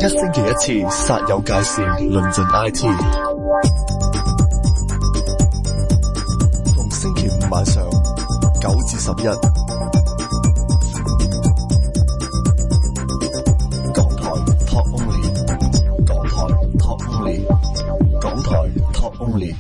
一星期一次，煞有介事，論盡 IT。逢星期五晚上9至11，港台 Talk Only， 港台 Talk Only， 港台 Talk Only。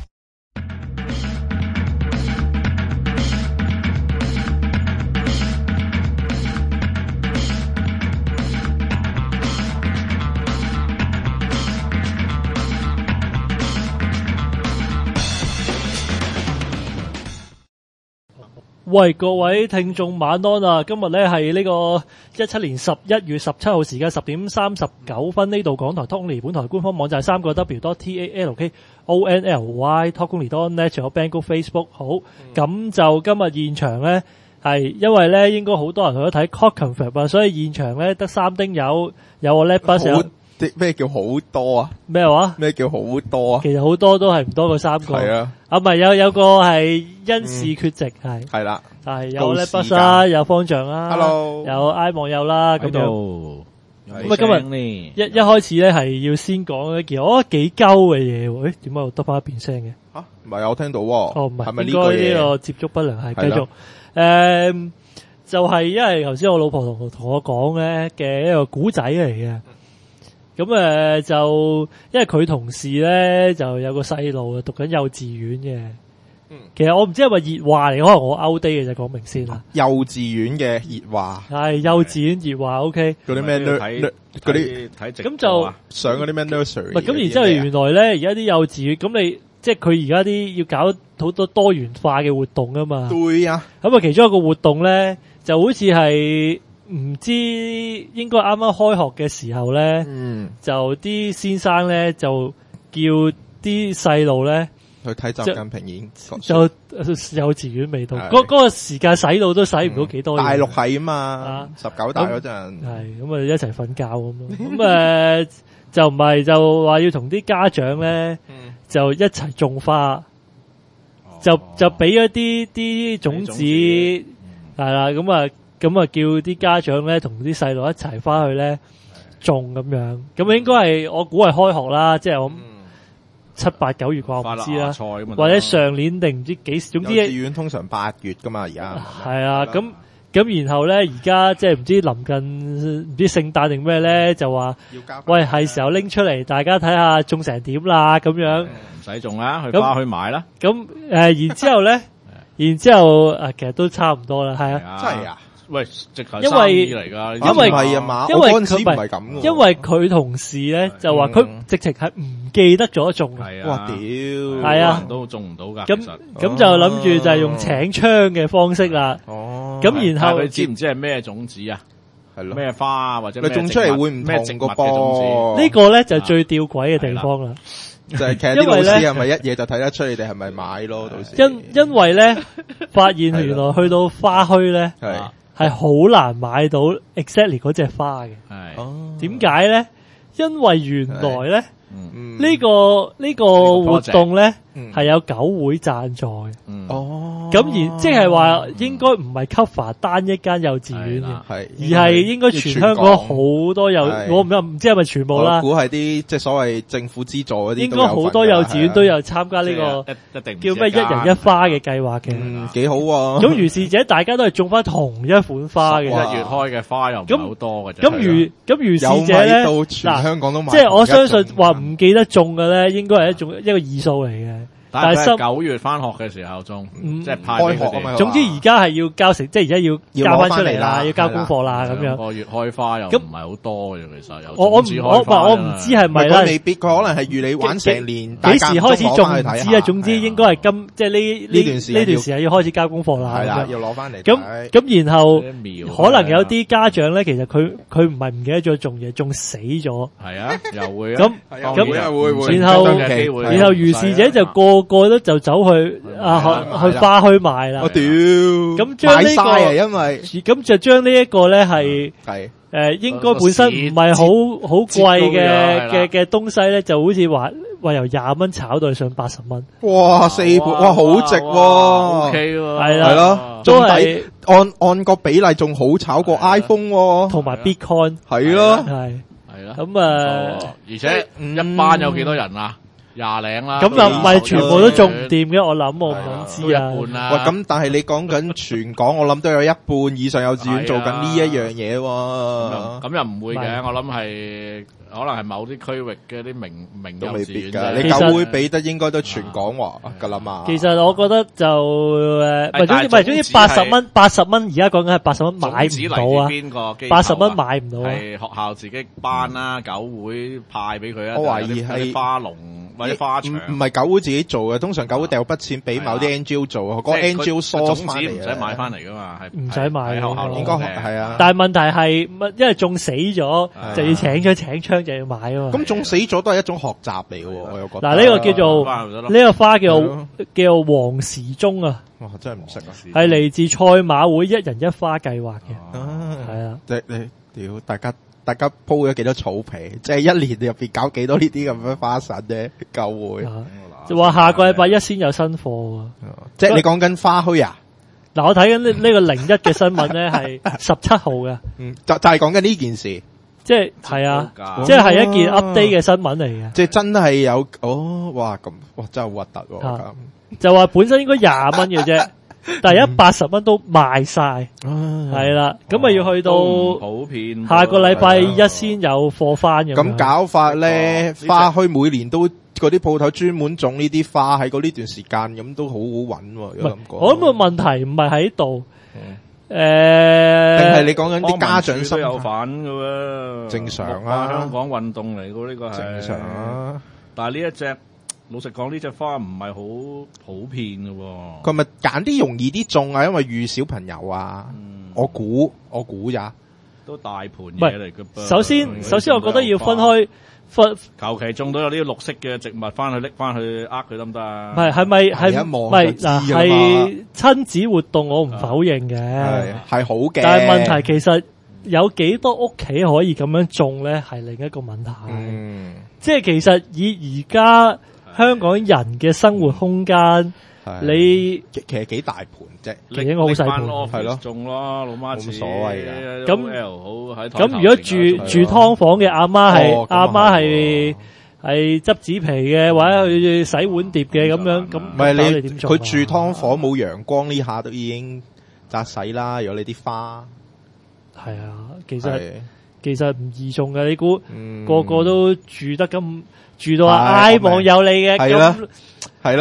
喂，各位聽眾晚安啊！今日咧係呢個17年11月17號時間10點39分，呢度港台 Talk Only 本台官方網站3個W.TALKONLY TalkOnly.net 有 Banggood Facebook 好，咁就今日現場咧係因為咧應該好多人去咗睇 Clockenflap 啊，所以現場咧得三丁友有我 Lapbus 咩叫好多啊？ 咩話？ 咩叫好多啊？ 其實好多都係唔多過三個。係啊， 唔係有個係因事缺席係啦， 係有 Lapbus 啦，有方丈啦 ，Hello， 有 I 網友啦，咁樣。 咁啊，今日一開始咧係要先講一件我覺得幾鳩嘅嘢喎。誒，點解我得翻一邊聲嘅？ 吓，唔係我聽到喎。 哦，唔係， 係咪應該呢個接觸不良係繼續。就係因為頭先我老婆同我講咧嘅一個古仔嚟嘅。咁就因為佢同事咧就有個細路讀緊幼稚園嘅，其實我唔知係咪熱話嚟，可能我 out 啲嘅就講明先啦。 幼稚園嘅熱話係幼稚園熱話 ，OK。 嗰啲咩嗰啲睇直咁就上嗰啲咩 nursery。 咁然之後原來咧而家啲幼稚園咁你即係佢而家啲要搞好多多元化嘅活動啊嘛。 對啊。咁其中一個活動咧就好似係。唔知應該啱啱開學嘅時候咧，就啲先生咧就叫啲細路咧去睇習近平演， 就幼稚園未到，嗰個時間洗腦都洗唔到幾多嘢。 大陸係啊嘛，19大嗰陣係咁一齊瞓覺咁咯。咁就唔係就話要同啲家長咧就一齊種花，就俾咗啲種子係啦，咁啊，叫啲家長咧同啲細路一齊翻去咧種咁樣，咁應該係我估係開學啦，即係我7、8、9月啩，我唔知啦，或者上年定唔知幾時，總之幼稚園通常8月噶嘛，而家係啊，咁然後咧而家即係唔知臨近唔知聖誕定咩咧，就話喂係時候拎出嚟，大家睇下種成點啦咁樣， 唔使種啦，去花去買啦。 咁然之後咧，其實都差唔多啦，係啊， 真係啊。 喂，直頭生意嚟噶， 因為係啊嘛，我嗰陣時唔係咁， 因為佢同事咧就話佢直情係唔記得咗種， 哇屌， 係啊， 都種唔到噶。 咁就諗住就係用請槍嘅方式啦。 哦， 咁然後佢知唔知係咩種子啊？係咯，咩花啊或者你種出嚟會唔同個噃？ 呢個咧就最吊詭嘅地方啦。 就係其實啲老師係咪一嘢就睇得出你哋係咪買咯？到時因為咧發現原來去到花墟咧係好難買到 exactly 嗰隻花嘅。點解咧？因為原來咧呢個活動咧係有狗會贊助嘅。咁而即係話應該唔係 cover 單一間幼稚園嘅，而係應該全香港好多我唔知係咪全部啦。 我估係啲即係所謂政府資助嗰啲， 應該好多幼稚園都有參加呢個叫咩一人一花嘅計劃嘅， 幾好喎。 咁如是者大家都係種翻同一款花嘅， 一月開嘅花又唔係好多嘅。 咁如是者咧， 到全香港都買， 即係我相信話唔記得種嘅咧，應該係一個異數嚟嘅。 但係9月翻學嘅時候種，即係派俾佢哋。 總之而家係要交成，即係而家要交翻出嚟啦，要交功課啦咁樣。 個月開花又唔係好多嘅，其實有。 我唔知係咪啦。 未必佢可能係預你玩成年， 幾時開始種唔知啊。總之應該係即係呢段時間要開始交功課啦。 係啦，要攞翻嚟。 咁然後可能有啲家長咧，其實佢唔係唔記得咗種嘢，種死咗。 係啊，又會咁然後如是者就個都就走去去花墟買啦。 我屌， 咁將呢個因為咁就將呢一個咧係應該本身唔係好貴嘅東西咧，就好似話由20蚊炒到上80蚊。 哇，4倍，哇，好值喎。 OK 喎， 係啦， 係咯，都係按個比例仲好炒過 iPhone 喎， 同埋 Bitcoin 係咯。 係啦。 咁而且一班有幾多人啊？20零啦。 咁又唔係全部都種唔掂嘅，我諗我唔想知啊。 喂，咁但係你講緊全港，我諗都有一半以上幼稚園做緊呢一樣嘢喎。 咁又唔會嘅，我諗係可能係某啲區域嘅啲名都幼稚未必㗎。 園啫。 你教會俾得應該都全港話㗎啦嘛。 其實我覺得就總之80蚊，而家講緊係80蚊買唔到啊！80蚊買唔到啊！ 係學校自己班啦，九會派俾佢啊。 我懷疑係花農或者花場， 唔係九會自己做嘅，通常九會掉筆錢俾某啲 NGO 做啊，嗰個 NGO source 翻嚟唔使買翻嚟噶嘛，係唔使買喺學校應該係啊。 但係問題係，因為種死咗就要請槍就要買啊嘛。 咁種死咗都係一種學習嚟嘅，我又覺得。 嗱，呢個叫做呢個花叫做黃時鐘啊。 哇，真係唔識啊！ 係嚟自賽馬會一人一花計劃嘅，係啊。 你屌大家鋪咗幾多草皮，即係一年入邊搞幾多呢啲咁樣花神啫？教會就話下個禮拜一先有新貨啊！ 即係你講緊花墟啊？ 嗱，我睇緊呢個01嘅新聞咧，係17號嘅， 就係講緊呢件事， 即係係啊，即係一件 update 嘅新聞嚟嘅， 即係真係有哇咁哇真係核突喎！ 就話本身應該20蚊嘅啫。但係80蚊都賣晒，係啦，咁咪要去到普遍下個禮拜一先有貨翻咁。 咁搞法咧，花墟每年都嗰啲鋪頭專門種呢啲花喺嗰呢段時間，咁都好好揾喎。有咁講， 我諗個問題唔係喺度， 定係你講緊啲家長都有份噶喎， 正常啊， 香港運動嚟噶呢個係正常啊。 但係呢一隻。老實講，呢隻花唔係好普遍嘅喎。 佢咪揀啲容易啲種啊？因為遇小朋友啊，我估咋， 都大盤嘢嚟嘅噃。 首先，我覺得要分開求其種到有啲綠色嘅植物，翻去拎翻去佢得唔得啊？ 係咪係親子活動？我唔否認嘅， 係好嘅。 但係問題其實有幾多屋企可以咁樣種咧？係另一個問題。即係其實以而家香港人嘅生活空間，你其實幾大盤啫， 其實好細盤， 係咯， 種咯，老媽子冇所謂㗎。 咁如果住劏房嘅阿媽係執紙皮嘅，或者去洗碗碟嘅咁樣，咁唔係你點做？佢住劏房冇陽光呢下都已經扎洗啦。如果你啲花係啊，其實唔易種嘅，你估個個都住得咁？住到挨望有你嘅， 係啦，海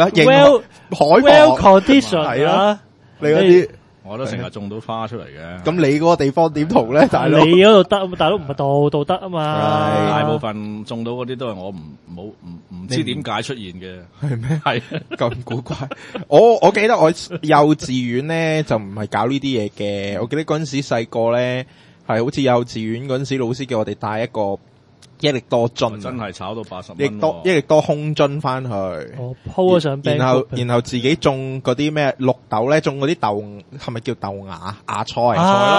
well condition 係啦， 你嗰啲我都成日種到花出嚟嘅。 咁你嗰個地方點同咧？大佬你嗰度得，大佬唔係度度得啊嘛。 大部分種到嗰啲都係我唔知點解出現嘅， 係咩？ 係咁古怪。我記得我幼稚園咧就唔係搞呢啲嘢嘅。我記得嗰陣時細個咧係好似幼稚園嗰陣時老師叫我哋帶一個益力多樽， 真係炒到80蚊， 益力多空樽翻去， 鋪咗上邊， 然後自己種嗰啲咩綠豆咧，種嗰啲豆係咪叫豆芽菜咯？係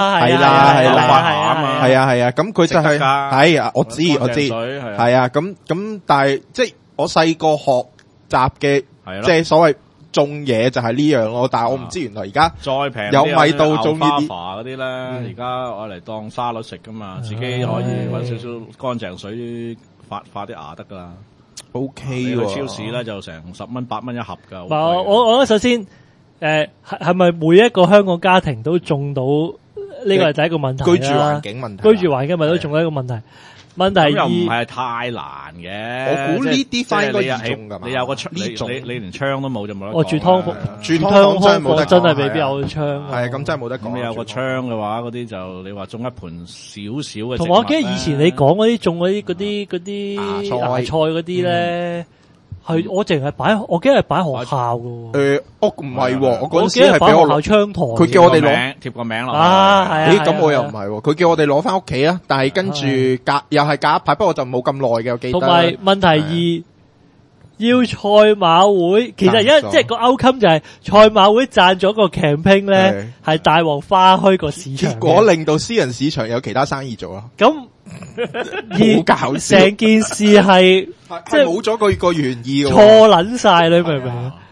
啊，咁佢就係啊，我知，係啊，咁但係即係我細個學習嘅，即係所謂種嘢就係呢樣咯，但係我唔知原來而家再平有米到種呢啲嗰啲咧，而家我嚟當沙律食噶嘛，自己可以搵少少乾淨水發啲芽得噶啦。 OK 喎，去超市咧就成10蚊8蚊一盒噶。 我覺得首先係咪每一個香港家庭都種到呢個係第一個問題啦？ 居住環境問題， 居住環境咪都仲有一個問題。問題又唔係太難嘅， 我估呢啲花應該易種㗎嘛。 你有個窗，你連窗都冇就冇得講。 我住劏房，真係未必有窗。 係咁真係冇得講。 咁你有個窗嘅話，嗰啲就你話種一盤少少嘅。 同埋我記得以前你講嗰啲種嗰啲芽菜嗰啲咧，係我淨係擺，我記得係擺學校㗎。 唔係，我嗰陣時係擺學校窗台， 佢叫我哋攞貼個名落。 咁我又唔係，佢叫我哋攞翻屋企啊！但係跟住又係隔一排，不過就冇咁耐嘅，我記得。 同埋問題2，要賽馬會，其實而家即係個 outcome 就係賽馬會賺咗個 campaign 咧，係大旺花墟個市場， 結果令到私人市場有其他生意做咯。 咁好搞笑， 成件事係即係冇咗個原意， 錯捻晒，你明唔明？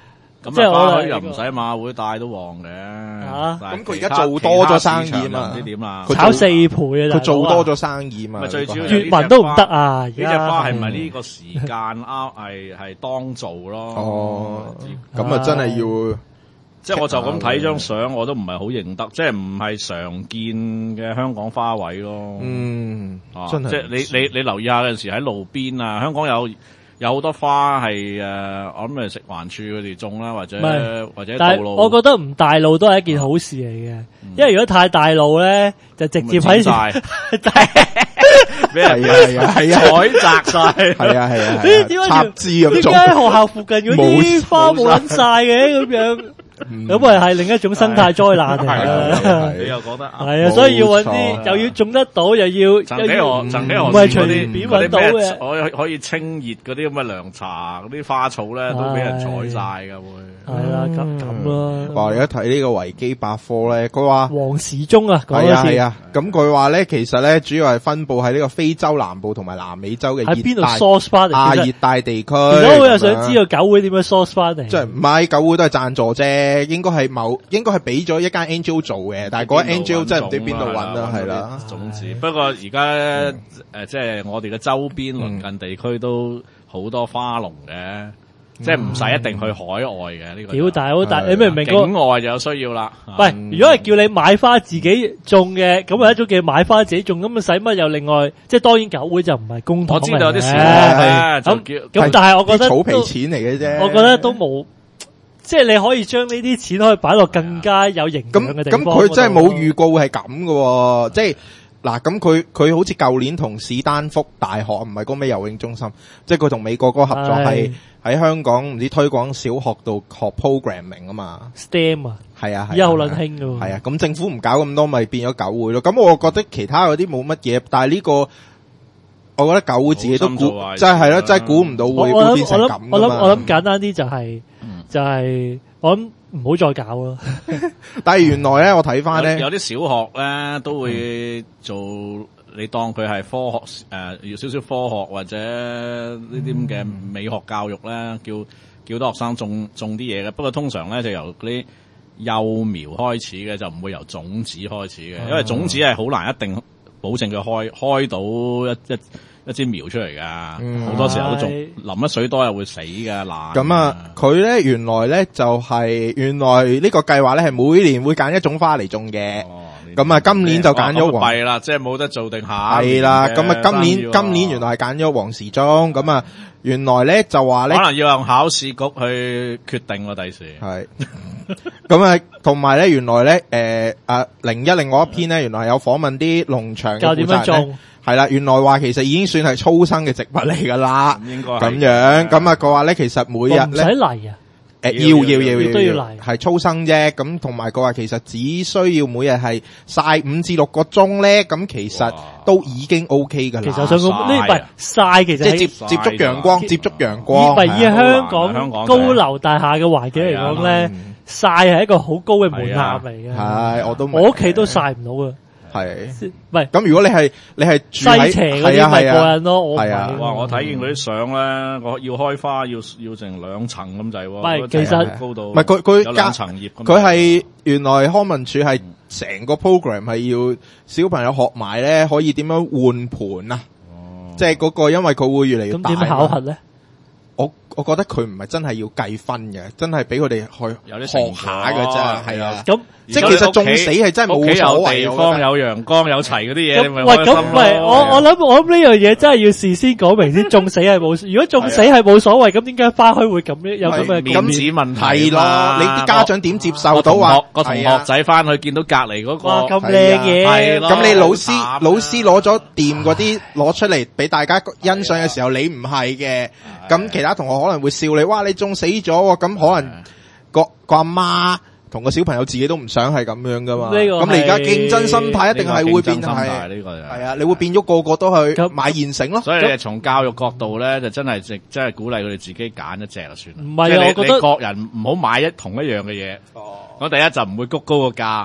即係我又唔使馬會帶都旺嘅。 咁佢而家做多咗生意啊嘛， 唔知點啦， 炒4倍啊！ 佢做多咗生意嘛。 最主要粵文都唔得啊！ 呢隻花係咪呢個時間係當造咯？ 哦，咁啊真係要。 即係我就咁睇張相，我都唔係好認得，即係唔係常見嘅香港花卉咯。 真係。 即係你留意下有陣時喺路邊啊，香港有好多花係我諗係食環署佢哋種啦，或者道路。 我覺得唔大路都係一件好事嚟嘅，因為如果太大路咧，就直接喺晒， 俾人係啊採摘晒， 係啊點解插枝咁種。 點解學校附近嗰啲花冇撚晒嘅咁樣？咁咪係另一種生態災難嚟啦。 你又覺得係啊，所以要揾啲又要種得到，又要曾幾何時唔係隨便揾到嘅， 可以清熱嗰啲咁嘅涼茶嗰啲花草咧，都俾人採晒㗎會。 係啦，咁咯。 話而家睇呢個維基百科咧，佢話黃時鐘啊， 係啊，咁佢話咧，其實咧主要係分佈喺呢個非洲南部同埋南美洲嘅喺邊度 source 翻嚟？ 亞熱帶地區。其實我又想知道狗會點樣 source 翻嚟？ 即係唔係狗會都係贊助啫，應該係俾咗一間 NGO 做嘅，但係嗰間 NGO 真係唔知邊度揾啦，係啦。 種子不過而家即係我哋嘅周邊鄰近地區都好多花農嘅。即係唔使一定去海外嘅呢個。屌大好大，你明唔明？境外就有需要啦。 喂，如果係叫你買花自己種嘅，咁係一種叫買花自己種，咁啊使乜又另外？即係當然狗會就唔係公帑嚟嘅。我知道有啲小學咁但係我覺得草皮錢嚟嘅啫。 我覺得都冇，即係你可以將呢啲錢可以擺落更加有營養嘅地方。 咁佢真係冇預告係咁嘅，即係。嗱，咁佢好似舊年同史丹福大學唔係嗰個咩游泳中心，即係佢同美國嗰個合作係喺香港唔知推廣小學度學 programming 啊嘛 ，STEM 啊， 係啊， 而家好撚興㗎喎， 係啊，咁政府唔搞咁多，咪變咗狗會咯。咁我覺得其他嗰啲冇乜嘢，但係呢個我覺得狗會自己都估，真係咯，真係估唔到會變成咁㗎嘛。 我諗簡單啲就係我諗。唔好再搞咯！ 但係原來咧，我睇翻咧， 有啲小學咧都會做，你當佢係科學要少少科學或者呢啲咁嘅美學教育咧，叫多學生種啲嘢嘅。不過通常咧就由嗰啲幼苗開始嘅，就唔會由種子開始嘅，因為種子係好難一定保證佢開到一支苗出嚟噶，好多時候都仲淋得水多又會死噶爛。 咁啊，佢咧原來咧就係原來呢個計劃咧係每年會揀一種花嚟種嘅。咁啊，今年就揀咗黃。 弊啦，即係冇得做定下。 係啦，咁啊，今年原來係揀咗黃時鐘。咁啊，原來咧就話咧， 可能要用考試局去決定喎，第時。 係。咁啊，同埋咧，原來咧，01另外一篇咧，原來係有訪問啲農場嘅負責人。係啦，原來話其實已經算係粗生嘅植物嚟噶啦， 應該咁樣。咁啊，佢話咧其實每日咧唔使嚟啊， 要都要嚟， 係粗生啫。咁同埋佢話其實只需要每日係曬5至6個鐘咧，咁其實都已經 OK 噶啦。 其實我想講呢唔係曬，其實即係接觸陽光，接觸陽光。 唔係以香港高樓大廈嘅環境嚟講咧，曬係一個好高嘅門檻嚟嘅。 係，我屋企都曬唔到嘅。 係， 唔係咁如果你係住喺西斜嗰啲咪過癮咯， 係啊， 哇！我睇見嗰啲相咧，我要開花要成2層咁滯喎。 唔係，其實高度唔係佢有2層葉咁。 佢係原來康文署係成個 program 係要小朋友學埋咧，可以點樣換盤啊？即係嗰個，因為佢會越嚟越大。 咁點考核咧？ 我覺得佢唔係真係要計分嘅，真係俾佢哋去學下嘅啫，係啊。咁即係其實種死係真係冇所謂， 有地方有陽光有齊嗰啲嘢，你咪喂，咁唔係我諗呢樣嘢真係要事先講明先，種死係冇。如果種死係冇所謂，咁點解花墟會咁有咁嘅面子問題？ 係咯，你啲家長點接受到話個同學仔翻去見到隔籬嗰個咁靚嘢？ 係咯， 咁你老師攞咗掂嗰啲攞出嚟俾大家欣賞嘅時候，你唔係嘅，咁其他同學可能會笑你，哇！你種死咗，咁可能個阿媽同個小朋友自己都唔想係咁樣噶嘛。咁你而家競爭心態一定係會變係，係啊，你會變咗個個都去買現成咯。 所以從教育角度咧，就真係鼓勵佢哋自己揀一隻就算啦。 唔係啊，我覺得各人唔好買同一樣嘅嘢。我第一就唔會谷高個價。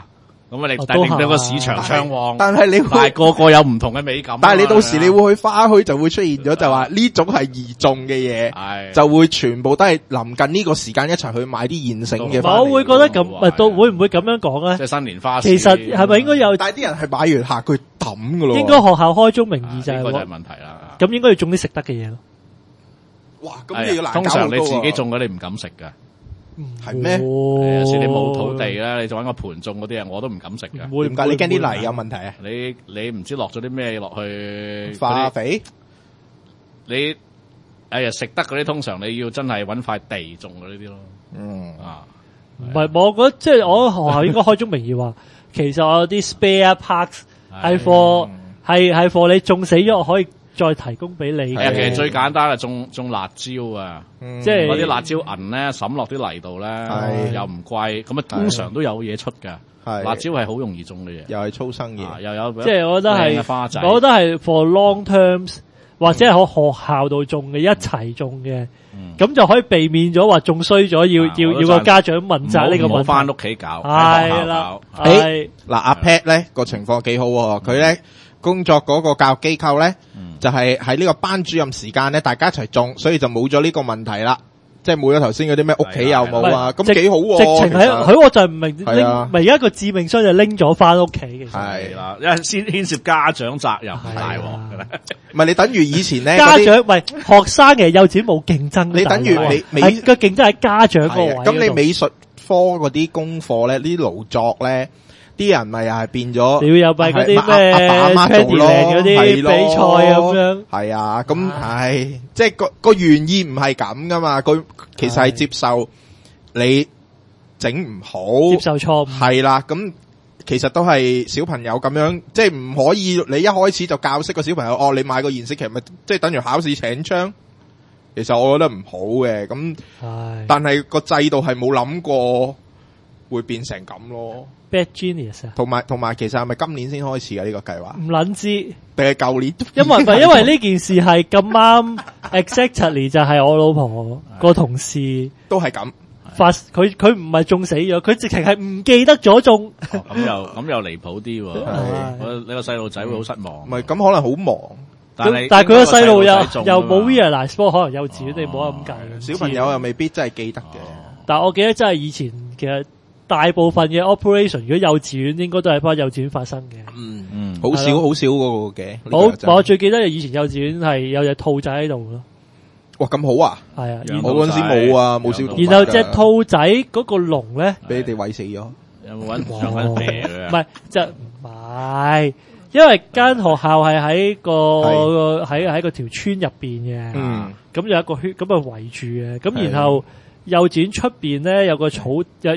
咁啊，你但係令到個市場暢旺， 但係你但係個個有唔同嘅美感。 但係你到時你會去花墟就會出現咗，就話呢種係易種嘅嘢，就會全部都係臨近呢個時間一齊去買啲現成嘅。 我會覺得咁，咪到會唔會咁樣講咧？ 即係新年花市。 其實係咪應該有？ 但係啲人係買完下佢抌噶咯。 應該學校開宗明義就係呢個就係問題啦。 咁應該要種啲食得嘅嘢咯。 哇！咁你要難搞。 通常你自己種嘅你唔敢食噶。 係咩？ 有時你冇土地咧，你就搵個盤種嗰啲啊，我都唔敢食噶。 點解？你驚啲泥有問題啊？ 你唔知落咗啲咩落去？ 化肥？ 你食得嗰啲，通常你要真係搵塊地種嘅呢啲咯。 唔係，我覺得即係我學校應該開宗明義話，其實我有啲 spare parts 係貨你種死咗，我可以再提供俾你。 係啊，其實最簡單係種辣椒啊，即係嗰啲辣椒銀咧，抌落啲泥度咧，又唔貴，咁啊通常都有嘢出㗎。辣椒係好容易種嘅嘢， 又係粗生嘢， 又有即係我覺得係花仔， 我覺得係 for long terms 或者係喺學校度種嘅，一齊種嘅，咁就可以避免咗話種衰咗，要個家長問責呢個問題。唔好翻屋企搞， 係啦， 嗱阿 Pat 咧個情況幾好喎，佢咧。工作嗰個教育機構咧，就係喺呢個班主任時間咧，大家一齊種，所以就冇咗呢個問題啦。即係冇咗頭先嗰啲咩屋企有冇啊，咁幾好喎。 直情喺我就唔明拎，咪而家個致命傷就拎咗翻屋企嘅。 係啦，因為先牽涉家長責任，大鑊嘅咧。 唔係你等於以前咧， 家長唔係學生嘅幼稚園冇競爭， 你等於係個競爭係家長個位。 咁你美術科嗰啲功課咧，呢啲勞作咧。啲人咪又係變咗， 你又咪嗰啲咩阿爸媽做咯， 嗰啲比賽咁樣。 係啊，咁係，即係個原意唔係咁噶嘛，佢其實係接受你整唔好， 接受錯誤。 係啦，咁其實都係小朋友咁樣，即係唔可以你一開始就教識個小朋友，你買個現色劇咪即係等於考試請槍。其實我覺得唔好嘅，咁但係個制度係冇諗過會變成咁咯。 Bad genius 啊！ 同埋，其實係咪今年先開始嘅呢個計劃？ 唔撚知， 定係舊年？ 因為呢件事係咁啱 ，exactly 就係我老婆個同事都係咁佢唔係種死咗，佢直情係唔記得咗種。 咁又離譜啲喎！你個細路仔會好失望。 唔係咁可能好忙， 但係佢個細路又冇 realize，不過可能幼稚園你冇得咁計。 小朋友又未必真係記得嘅。 但係我記得真係以前其實。大部分嘅 operation 如果幼稚園應該都係翻幼稚園發生嘅， 好少嗰個嘅。 我最記得以前幼稚園係有隻兔仔喺度咯。 哇，咁好啊！ 係啊， 我嗰陣時冇啊，冇小動物。 然後隻兔仔嗰個籠咧， 俾你哋餵死咗。 有冇搵肥佢啊？ 唔係，就唔係，因為間學校係喺喺個條村入邊嘅，咁有一個圈咁啊圍住嘅，咁然後。幼稚園出邊咧有個草，有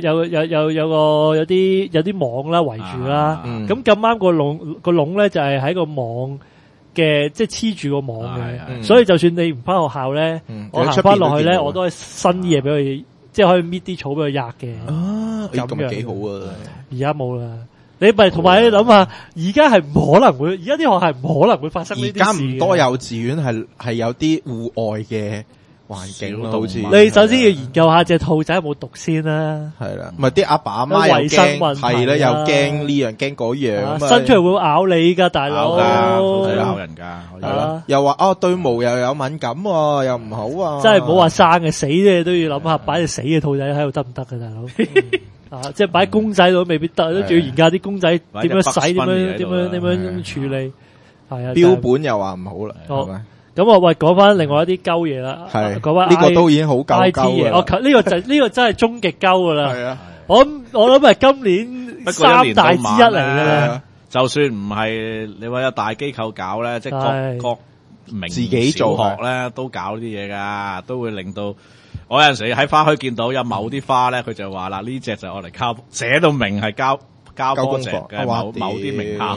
啲網啦圍住啦，咁咁啱個籠咧就係喺個網嘅，即係黐住個網嘅，所以就算你唔翻學校咧，我行翻落去咧，我都係伸啲嘢俾佢，即係可以搣啲草俾佢壓嘅。 咁樣幾好啊！ 而家冇啦，你咪同埋你諗下，而家係唔可能會，而家啲學校係唔可能會發生呢啲事。而家唔多幼稚園係有啲戶外嘅。環境咯，好似你首先要研究下隻兔仔有冇毒先啦。 係啦，唔係啲阿爸阿媽又驚，係啦，又驚呢樣驚嗰樣， 伸出嚟會咬你噶，大佬。 咬人噶， 又話對毛又有敏感，又唔好啊。 真係唔好話生嘅，死嘅都要諗下，擺隻死嘅兔仔喺度得唔得嘅，大佬。即係擺公仔度未必得，都仲要研究啲公仔點樣洗，點樣處理。係啊， 標本又話唔好啦，係咪？ 咁我喂講翻另外一啲鳩嘢啦，講翻呢個都已經好鳩鳩嘅。 呢個真係終極鳩噶啦。係啊，我諗係今年三大之一嚟噶啦。 就算唔係你話有大機構搞咧，即係各名自己做學咧都搞呢啲嘢噶，都會令到我有陣時喺花墟見到有某啲花咧，佢就話啦呢隻就係我嚟交，寫到明係交功課嘅某啲名校。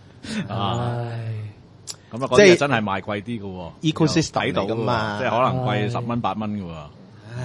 咁啊，嗰啲真係賣貴啲嘅，ecosystem 抵到噶嘛， 即係可能貴10蚊8蚊嘅。 唉，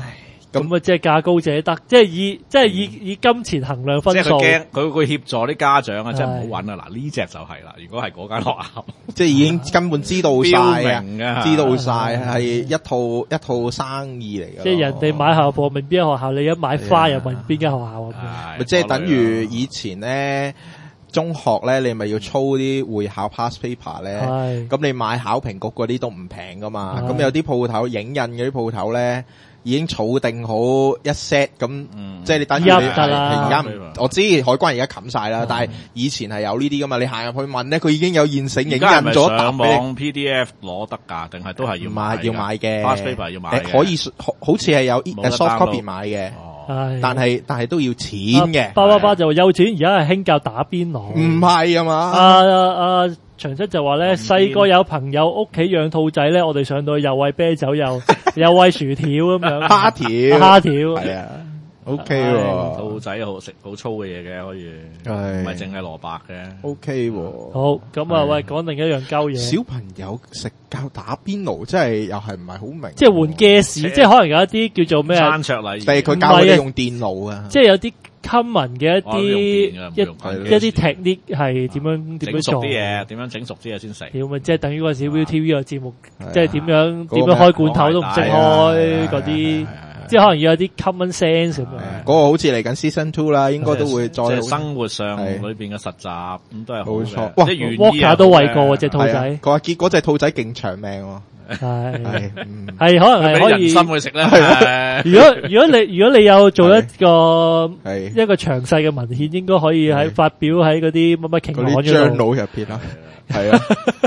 咁啊即係價高者得，即係以金錢衡量分數。 即係佢驚佢會協助啲家長啊，即係唔好揾啊！嗱呢隻就係啦，如果係嗰間學校， 即係已經根本知道晒標明啊， 知道晒係一套生意嚟嘅。 即係人哋買校課問邊間學校，你一買花又問邊間學校咁樣。 咪即係等於以前咧。中學咧，你咪要操啲會考 past paper 咧，咁你買考評局嗰啲都唔平噶嘛，咁有啲鋪頭影印嗰啲鋪頭咧，已經儲定好一 set 咁，即係你等於你而家我知海關而家冚晒啦，但係以前係有呢啲噶嘛，你行入去問咧，佢已經有現成影印咗上網 PDF 攞得㗎，定係都係要買嘅 past paper 要買嘅， 可以好似係有 soft copy 買嘅。但係都要錢嘅。 爸就話有錢，而家係興教打邊爐。 唔係啊嘛。 長七就話咧，細個有朋友屋企養兔仔咧，我哋上到去又餵啤酒又餵薯條咁樣。蝦條係啊。OK 喎， 兔仔好食好粗嘅嘢嘅可以，唔係淨係蘿蔔嘅。 OK 喎。 好，咁啊喂，講另一樣鳩嘢。 小朋友食教打邊爐，真係又係唔係好明。 即係換 gas，即係可能有一啲叫做咩餐桌禮儀， 但係佢教佢哋用電腦啊。 即係有啲 common 嘅一啲 technique 係點樣整熟啲嘢，點樣整熟啲嘢先食。 屌咪即係等於嗰陣時 ViuTV 個節目，即係點樣開罐頭都唔識開嗰啲。即係可能要有啲 common sense 咁樣。嗰個好似嚟緊 season 2啦，應該都會再。即係生活上裏邊嘅實習咁都係好冇錯。 哇，即係 Walker都餵過隻兔仔。 佢話結果隻兔仔勁長命喎。 係可能係可以。 人參去食咧。 如果你有做一個詳細嘅文獻，應該可以喺發表喺嗰啲乜乜期刊嗰度。 journal 入邊啦。係啊，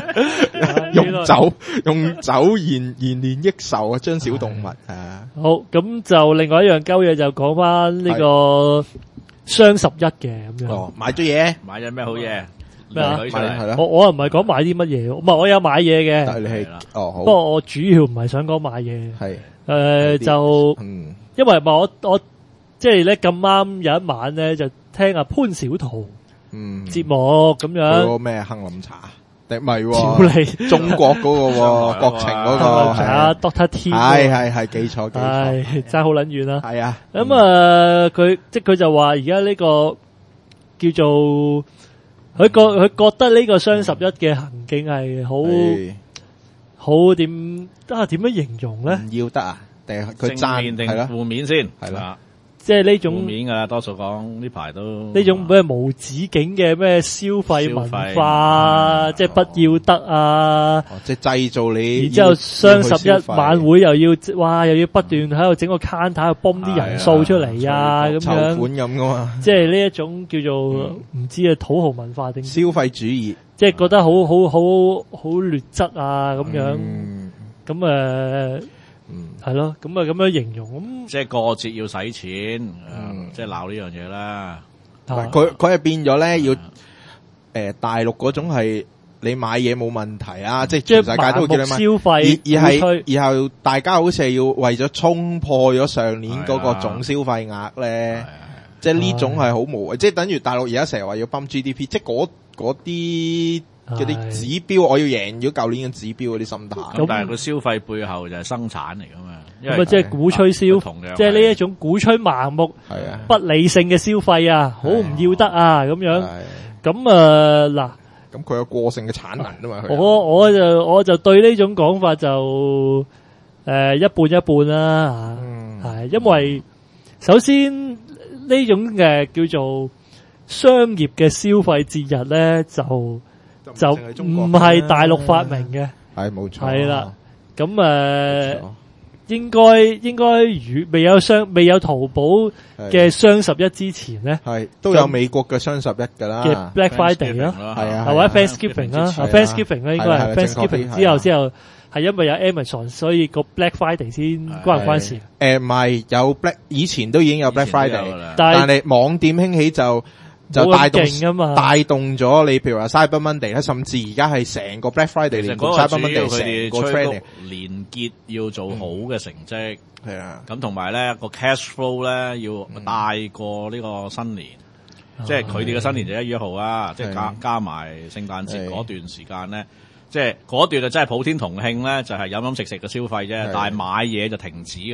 用酒延年益壽啊，將小動物啊。 好，咁就另外一樣鳩嘢就講翻呢個雙11嘅咁樣。 哦，買咗嘢， 買咗咩好嘢？ 咩啊？ 係啦， 我又唔係講買啲乜嘢，唔係我有買嘢嘅。 但係你係好。 不過我主要唔係想講買嘢。 係就因為我即係咧咁啱有一晚咧就聽阿潘小桃。節目咁樣， 嗰個咩杏林茶，定唔係喎？中國嗰個國情嗰個係啊 ，Doctor T， 係記錯， 爭好撚遠啦。 係啊， 咁佢就話而家呢個叫做佢覺得呢個雙11嘅行徑係好點樣形容咧？ 唔要得啊？定係佢正面定負面先？係啦。 即係呢種面噶啦，多數講呢排都呢種咩無止境嘅咩消費文化，即係不要得啊！ 即係製造你， 然之後雙11晚會又要不斷喺度整個 counter 喺度泵啲人數出嚟啊，咁樣籌款咁噶嘛？ 即係呢一種叫做唔知啊土豪文化定消費主義， 即係覺得好劣質啊咁樣，咁係咯，咁咁樣形容咁， 即係過節要使錢，即係鬧呢樣嘢啦。 佢係變咗咧，要大陸嗰種係你買嘢冇問題啊，即係全世界都會叫你買消費， 而後大家好似係要為咗衝破咗上年嗰個總消費額咧，即係呢種係好無謂，即係等於大陸而家成日話要泵 GDP，即係嗰啲。嗰啲指標，我要贏咗舊年嘅指標嗰啲心態。 咁但係個消費背後就係生產嚟噶嘛。 咁啊，即係鼓吹即係呢一種鼓吹盲目、不理性嘅消費啊，好唔要得啊咁樣。咁嗱， 咁佢有過剩嘅產能啊嘛。 我就對呢種講法就一半一半啦嚇。係因為首先呢種嘅叫做商業嘅消費節日咧就唔係大陸發明嘅， 係冇錯， 係啦。咁應該未有淘寶嘅雙11之前咧， 係都有美國嘅雙11噶啦嘅 Black Friday 咯，係啊，或者 Thanksgiving 啦，Thanksgiving 咧應該係 Thanksgiving 之後係因為有 Amazon，所以個 Black Friday 先關唔關事？ 唔係有 Black， 以前都已經有 Black Friday， 但係網店興起就帶動咗你，譬如話 Cyber Monday 咧，甚至而家係成個 Black Friday 連 Cyber Monday 成個 training 連結要做好嘅成績， 係啊， 咁同埋咧個 cash flow 咧要大過呢個新年，即係佢哋嘅新年就1月1號啊，即係加埋聖誕節嗰段時間咧，即係嗰段就真係普天同慶咧，就係飲飲食食嘅消費啫，但係買嘢就停止噶啦。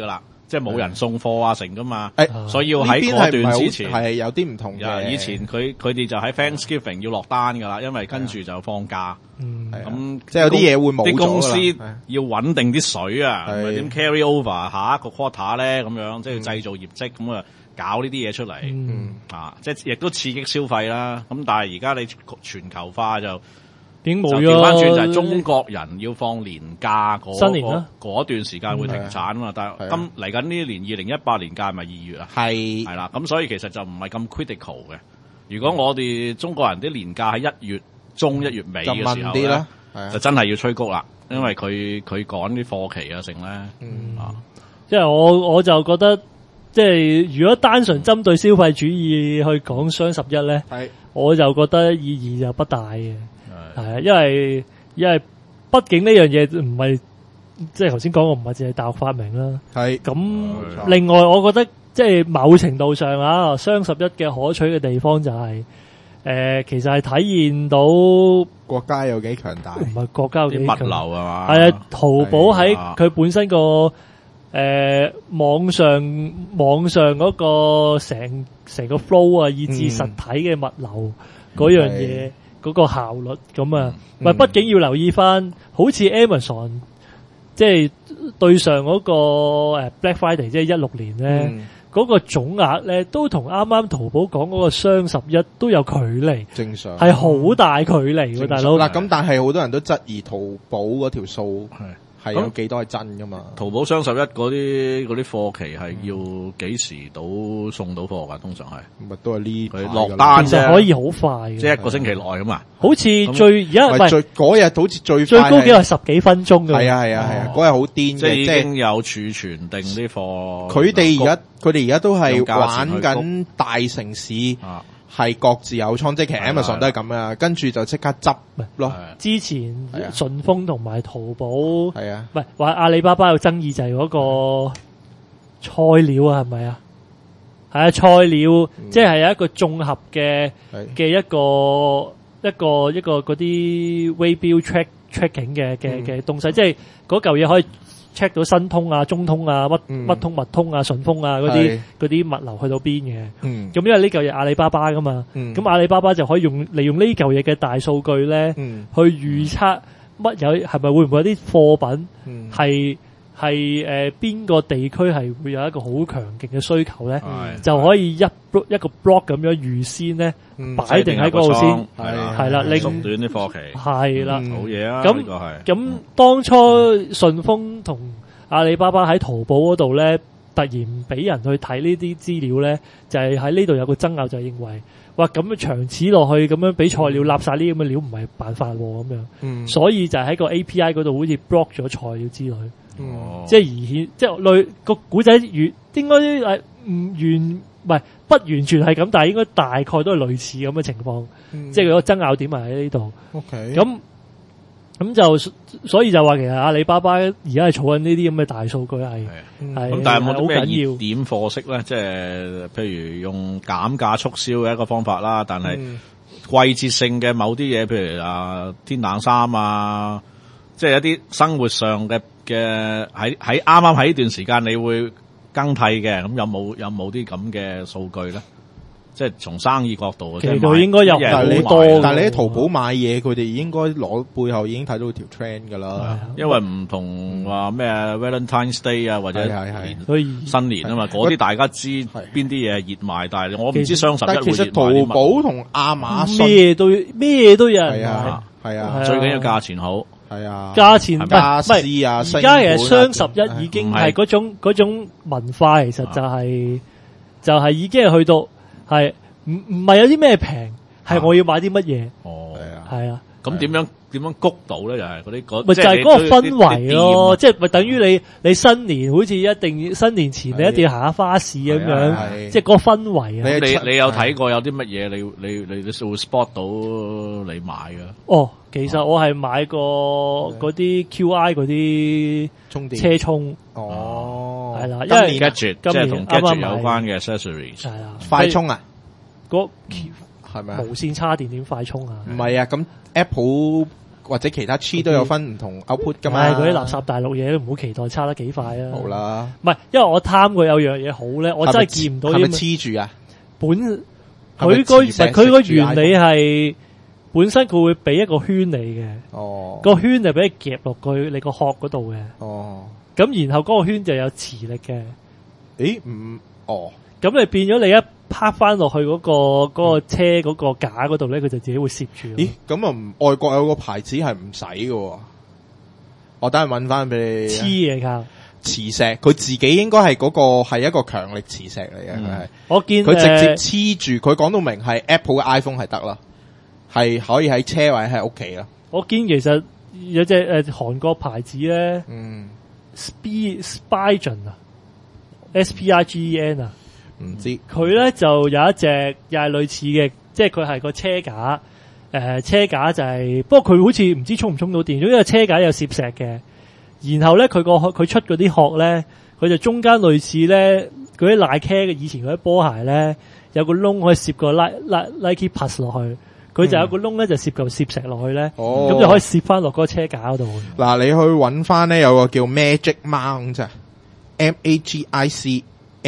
即係冇人送貨啊成噶嘛， 誒所以要喺嗰段之前係有啲唔同嘅。 以前佢哋就喺 Thanksgiving 要落單噶啦，因為跟住就放假。咁即係有啲嘢會冇咗啲公司啦要穩定啲水啊，唔係點 carry over 下一個 quarter 咧咁樣，即係要製造業績咁啊，搞呢啲嘢出嚟。即係亦都刺激消費啦。咁但係而家你全球化就已經冇咗。 調翻轉就係中國人要放年假新年啦， 嗰段時間會停產啊嘛。但係今嚟緊呢年2018年假係咪2月啊？係啦，咁所以其實就唔係咁 critical 嘅。如果我哋中國人啲年假喺1月中1月尾嘅時候咧，就真係要催谷啦，因為佢趕啲貨期啊成咧。 即係我就覺得，即係如果單純針對消費主義去講雙11咧，我就覺得意義就不大嘅。係啊，因為畢竟呢樣嘢唔係即係頭先講過唔係淨係大陸發明啦。咁另外我覺得即係某程度上啊，雙11嘅可取嘅地方就係其實係體現到國家有幾強大， 唔係國家有幾強大， 物流係嘛？ 係啊，淘寶喺佢本身個網上嗰個成個 flow 啊，以至實體嘅物流嗰樣嘢嗰個效率咁啊，畢竟要留意翻，好似 Amazon 即係對上嗰個Black Friday 即係16年咧。嗰個總額咧都同啱啱淘寶講嗰個雙11都有距離，正常係好大距離喎，大佬。 嗱咁，但係好多人都質疑淘寶嗰條數係有幾多係真噶嘛？ 淘寶雙11嗰啲貨期係要幾時到送到貨噶？通常係咪都係呢佢落單其實可以好快， 即係1個星期內咁啊。 好似而家唔係嗰日好似最高紀錄係10幾分鐘嘅。 係啊，嗰日好癲嘅， 即係已經有儲存定啲貨。 佢哋而家都係玩緊大城市。係各自有倉，即係其實 Amazon 都係咁啊，跟住就即刻執咯。 之前順豐同埋淘寶係啊， 唔係話阿里巴巴有爭議就係嗰個菜鳥啊，係咪啊？係啊，菜鳥即係有一個綜合嘅一個嗰啲 Waybill tracking 嘅東西，即係嗰嚿嘢可以 check 到新通啊、中通啊、乜通、物通啊、順豐啊嗰啲物流去到邊嘅。咁因為呢嚿嘢阿里巴巴噶嘛，咁阿里巴巴就可以利用呢嚿嘢嘅大數據咧，去預測係咪會唔會有啲貨品係邊個地區係會有一個好強勁嘅需求咧，就可以一個 block 咁樣預先咧擺定喺嗰度先，係啦，縮短啲貨期，係啦， 好嘢啊！ 咁當初順豐同阿里巴巴喺淘寶嗰度咧，突然俾人去睇呢啲資料咧，就係喺呢度有個爭拗，就係認為哇咁樣長此落去，咁樣俾菜鳥立晒呢啲咁嘅料唔係辦法咁樣，所以就喺個 API 嗰度好似 block 咗菜鳥之類。即係即係類個古仔應該不完全係咁，但係應該大概都係類似咁嘅情況。即係佢個爭拗點係喺呢度。咁就所以就話其實阿里巴巴而家係儲緊呢啲咁嘅大數據係咁，但係有冇啲咩熱點貨色咧？即係譬如用減價促銷嘅一個方法啦，但係季節性嘅某啲嘢，譬如天冷衫啊，即係一啲生活上嘅喺啱啱喺呢段時間你會更替嘅，咁有冇啲咁嘅數據咧？即係從生意角度， 其實佢應該有好多。 但係你喺淘寶買嘢，佢哋應該攞背後已經睇到條 trend 㗎啦。 因為唔同話咩 Valentine's Day 啊，或者新年啊嘛，嗰啲大家知邊啲嘢係熱賣，但係我唔知雙11會熱賣啲乜。其實淘寶同亞馬遜咩都有人買， 係啊， 最緊要價錢好。 係啊， 價錢家私啊， 而家其實雙11已經係嗰種文化，其實就係已經係去到係唔係有啲咩平，係我要買啲乜嘢。係啊。 咁點樣谷到咧？又係嗰啲咪就係嗰個氛圍咯，即係咪等於你新年好似一定新年前你一定要行下花市咁樣，即係嗰個氛圍啊！ 你有睇過有啲乜嘢？你會 spot 到你買㗎？ 哦，其實我係買過嗰啲 QI 嗰啲充電車充係啦，因為 gadget 即係同 gadget 有關嘅 accessories 係啊， 快充啊， 係咪無線叉電點快充啊？ 唔係啊，咁 Apple 或者其他 chip 都有分唔同 output 噶嘛。 唉，嗰啲垃圾大陸嘢都唔好期待差得幾快啊！ 好啦， 唔係，因為我貪佢有樣嘢好咧，我真係見唔到係咪啲黐住啊？ 本係咪佢個磁石佢個食住原理係本身佢會俾一個圈你嘅， 哦， 個圈就俾你夾落去你個殼嗰度嘅， 哦， 咁然後嗰個圈就有磁力嘅， 誒唔，哦， 咁你變咗你一拍翻落去嗰個車嗰個架嗰度咧，佢就自己會攝住。 咦，咁啊唔，外國有個牌子係唔使嘅，我等陣揾翻俾你。 黐嘢靠！ 磁石，佢自己應該係嗰個係一個強力磁石嚟嘅，佢係我見佢直接黐住，佢講到明係 Apple 嘅 iPhone 係得啦，係可以喺車位喺屋企啦。 我見其實有隻韓國牌子咧，Spigen 啊，SPIGEN 啊， 唔知佢咧就有一隻又係類似嘅，即係佢係個車架，車架就係，不過佢好似唔知充唔充到電，因為車架有攝石嘅。然後咧，佢出嗰啲殼咧，佢就中間類似咧嗰啲 Nike 嘅以前嗰啲波鞋咧，有個窿可以攝個 Nike Plus 落去，佢就有個窿咧就攝嚿攝石落去咧，咁就可以攝翻落嗰個車架嗰度。 嗱，你去揾翻咧有個叫 Magic Mount 啫，MAGIC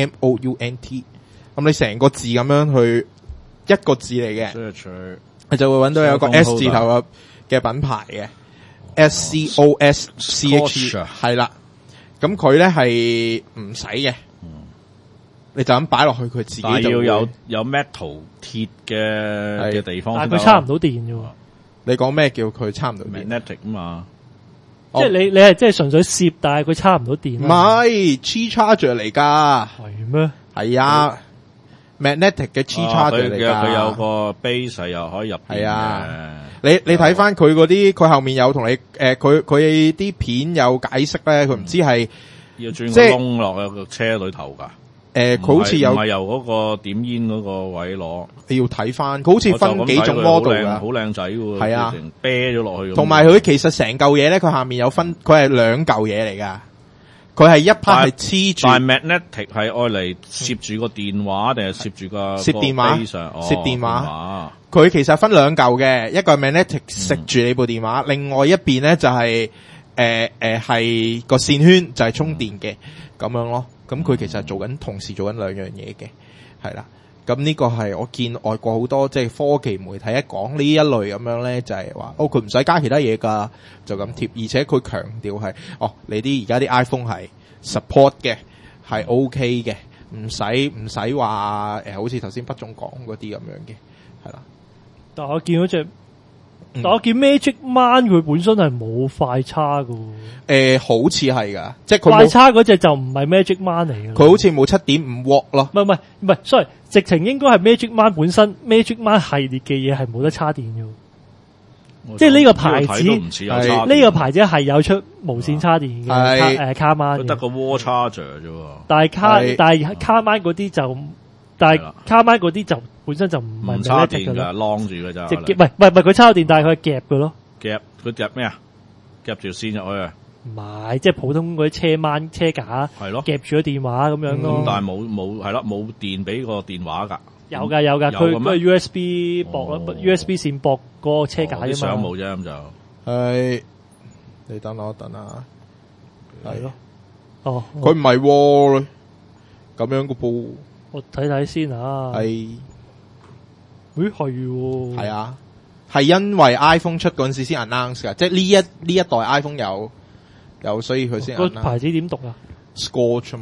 MOUNT，咁你成個字咁樣去一個字嚟嘅，你就會揾到有個 S 字頭嘅品牌嘅。SCOSCH 係啦，咁佢咧係唔使嘅，你就咁擺落去，佢自己就要有 metal 鐵嘅地方， 但係佢插唔到電嘅喎。 你講咩叫佢插唔到電 ？magnetic 啊嘛， 即係你係即係純粹攝，但係佢插唔到電。 唔係 Qi charger 嚟噶， 係咩？ 係啊，magnetic 嘅 Qi charger 嚟噶， 佢有個 base 又可以入電嘅。 你睇翻佢嗰啲，佢後面有同你佢啲片有解釋咧，佢唔知係要轉個窿落個車裏頭噶。 佢好似有唔係由嗰個點煙嗰個位攞， 你要睇翻，佢好似分幾種 model 噶， 好靚仔喎。 係啊， 啤咗落去。 同埋佢其實成嚿嘢咧，佢下面有分，佢係兩嚿嘢嚟噶。佢係一 part 係黐住， 但係 magnetic 係愛嚟攝住個電話定係攝住個攝電話上？ 攝電話。佢其實分兩嚿嘅，一個係 magnetic 食住你部電話，另外一邊咧就係係個線圈就係充電嘅咁樣咯。咁佢其實同時做緊兩樣嘢嘅，係啦。咁呢個係我見外國好多即係科技媒體一講呢一類咁樣咧，就係話佢唔使加其他嘢噶，就咁貼，而且佢強調係你啲而家啲 iPhone 係 support 嘅，係 OK 嘅，唔使話好似頭先北總講嗰啲咁樣嘅，係啦。 但我見嗰隻，但我見 Magic Man 佢本身係冇快叉噶。 好似係噶，即係佢快叉嗰隻就唔係 Magic Man 嚟嘅。 佢好似冇7.5 W 咯。 唔係 ，sorry， 直情應該係 Magic Man 本身 Magic Man 系列嘅嘢係冇得叉電嘅。即係呢個牌子，呢個牌子係有出無線叉電嘅，卡曼得個 wall charger 啫。 但係卡曼嗰啲就。但係卡麥嗰啲就本身就唔係插電㗎，晾住㗎咋。 即係唔係佢插電，但係佢係夾嘅咯。 佢夾咩啊？夾條線入去啊？ 唔係，即係普通嗰啲車架，係咯，夾住個電話咁樣咯。 但係冇電俾個電話㗎。 有㗎，佢係 USB 駁 USB 線駁嗰個車架啫嘛。 相冇啫咁就。 係，你等我等啊。 係咯。 佢唔係喎，咁樣個噃。 我睇睇先啊， 係， 係喎， 係啊，係因為 iPhone 出嗰陣時先 announce 噶，即係呢一代 iPhone 有，所以佢先。 個牌子點讀啊 ？Scotch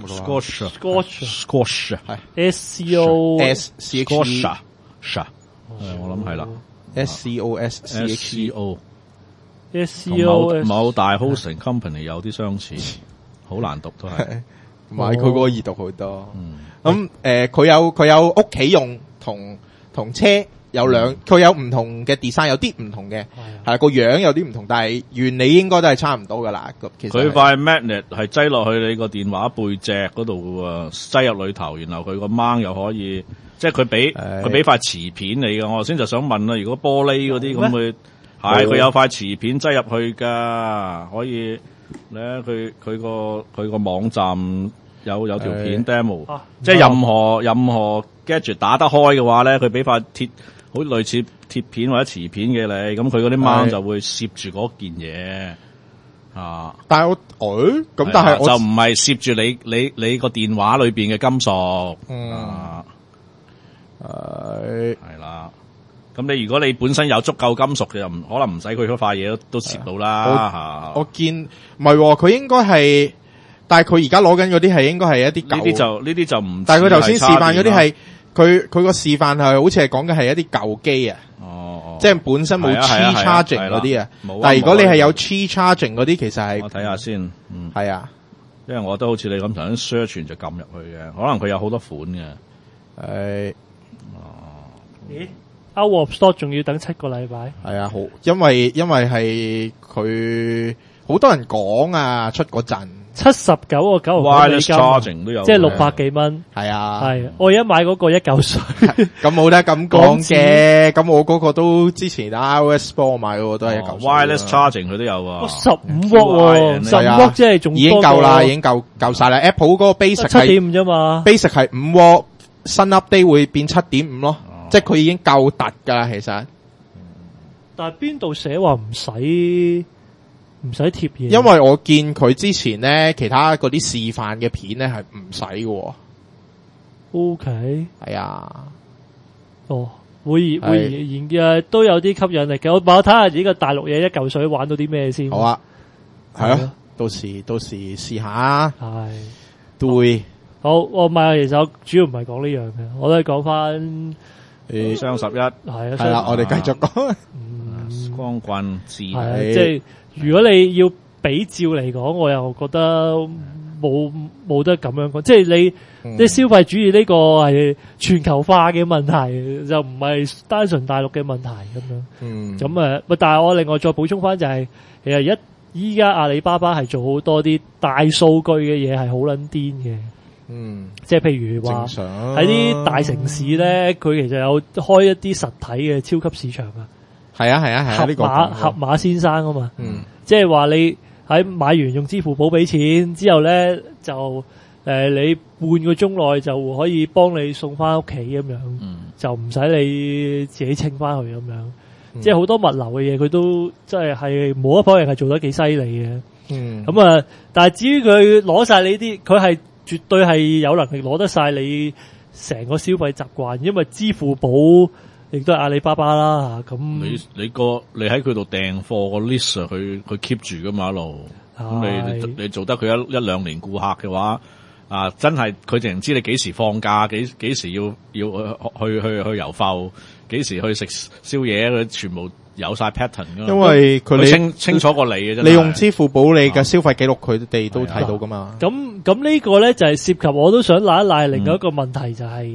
係 SCOSCH， 我諗係啦 SCOSCHO， 某大 hosting company 有啲相似，好難讀都係。 唔係佢嗰個易讀好多，咁佢有屋企用同車有佢有唔同嘅 design， 有啲唔同嘅，係個樣有啲唔同，但係原理應該都係差唔多噶啦。其實佢塊 magnet 係擠落去你個電話背脊嗰度噶，擠入裏頭，然後佢個掹又可以，即係佢俾塊磁片你嘅。我頭先就想問啦，如果玻璃嗰啲咁佢有塊磁片擠入去噶，可以咧佢個網站。有條片 demo，即係任何 gadget 打得開嘅話咧，佢俾塊鐵好類似鐵片或者磁片嘅你，咁佢嗰啲貓就會攝住嗰件嘢啊。 但係咁但係就唔係攝住你個電話裏邊嘅金屬。係啦。咁你如果你本身有足夠金屬嘅，就可能唔使佢嗰塊嘢都攝到啦。 我見唔係，佢應該係，但係佢而家攞緊嗰啲係應該係一啲舊。 呢啲就唔。 但係佢頭先示範嗰啲係佢個示範係好似係講緊係一啲舊機啊。即係本身冇 Qi charging 嗰啲啊。但係如果你係有 Qi charging 嗰啲，其實係我睇下先。 係啊， 因為我都好似你咁頭先 search 完就撳入去嘅，可能佢有好多款嘅。 咦？Out of stock 仲要等7個禮拜？ 係啊，好，因為係佢好多人講啊，出嗰陣 79個9 ，wireless charging 都有， 即係600幾蚊。 係啊， 係我而家買嗰個1嚿水， 咁冇得咁講嘅。咁我嗰個都之前 iOS 幫我買嗰個都係1嚿水。 wireless charging 佢都有喎 ，15W 15W 即係仲已經夠啦，已經夠晒啦。Apple 嗰個 basic 係 7.5啫嘛 ，basic 係5W，新 update 會變7.5咯。即係佢已經夠突噶啦，其實。 但係邊度寫話唔使貼嘢？ 因為我見佢之前咧，其他嗰啲示範嘅片咧係唔使嘅。 OK。 係啊。 哦，會嘅都有啲吸引力嘅。我睇下呢個大陸嘢1嚿水玩到啲咩先。好啊。係咯。到時試下。係。對。好，我其實我主要唔係講呢樣嘅，我都係講翻。 雙11 係啦，我哋繼續講。 光棍節係即係如果你要比照嚟講，我又覺得冇得咁樣講。即係你消費主義呢個係全球化嘅問題，就唔係單純大陸嘅問題咁樣。咁但係我另外再補充翻就係，其實依家阿里巴巴係做好多啲大數據嘅嘢，係好撚癲嘅。即係譬如話喺啲大城市咧，佢其實有開一啲實體嘅超級市場啊。係啊，盒馬先生啊嘛。即係話你喺買完用支付寶俾錢之後咧，就你半個鐘內就可以幫你送翻屋企咁樣，就唔使你自己清翻去咁樣。即係好多物流嘅嘢，佢都即係冇一方人係做得幾犀利嘅。咁但係至於佢攞晒你啲，佢係絕對係有能力攞得晒你成個消費習慣，因為支付寶亦都係阿里巴巴啦嚇。咁你喺佢度訂貨個 list 佢 keep 住噶嘛一路。咁你做得佢一兩年顧客嘅話，真係佢淨知你幾時放假，幾時要去遊埠，幾時去食宵夜，佢全部有晒 pattern 噶嘛。因為佢清楚過你嘅啫。你用支付寶你嘅消費記錄，佢哋都睇到噶嘛。咁呢個咧就係涉及我都想賴一賴另外一個問題，就係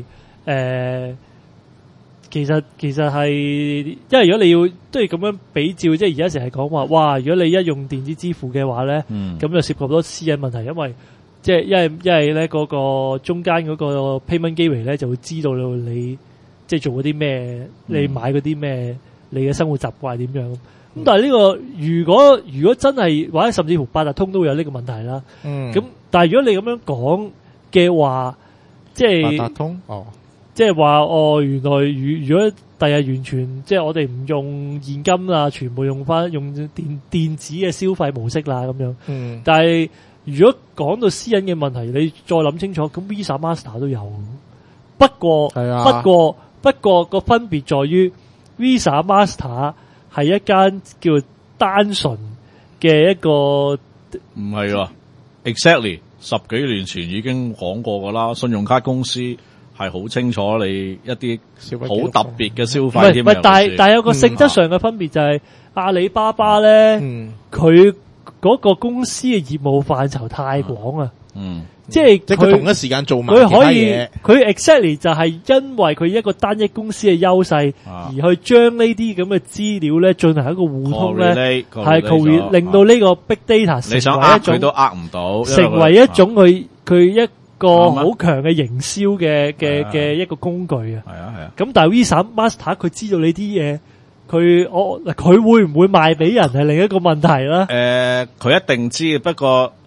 其實係，因為如果你要都係咁樣比照，即係而家成日講話，哇！如果你一用電子支付嘅話咧，咁就涉及好多私隱問題，因為即係因為咧嗰個中間嗰個 payment gateway 咧就會知道你即係做嗰啲咩，你買嗰啲咩，你嘅生活習慣係點樣。咁但係呢個如果真係或者甚至乎八達通都會有呢個問題啦。咁但係如果你咁樣講嘅話，即係八達通即係話原來如果第日完全即係我哋唔用現金啦，全部用電子嘅消費模式啦咁樣。但係如果講到私隱嘅問題，你再諗清楚，咁 Visa Master 都有。不過個分別在於 Visa Master 係一間叫單純嘅一個， 唔係喎 ，exactly 10幾年前已經講過噶啦，信用卡公司係好清楚你一啲好特別嘅消費添。 但係有個性質上嘅分別就係阿里巴巴咧，佢嗰個公司嘅業務範疇太廣啊。即係佢同一時間做埋其他嘢， 佢 exactly 就係因為佢一個單一公司嘅優勢，而去將呢啲咁嘅資料咧進行一個互通咧，係令到呢個 big data 你想呃佢都呃唔到， 成為一種佢一個好強嘅營銷嘅一個工具啊。係啊。咁但係 Visa Master 佢知道呢啲嘢，佢會唔會賣俾人係另一個問題啦。 佢一定知，不過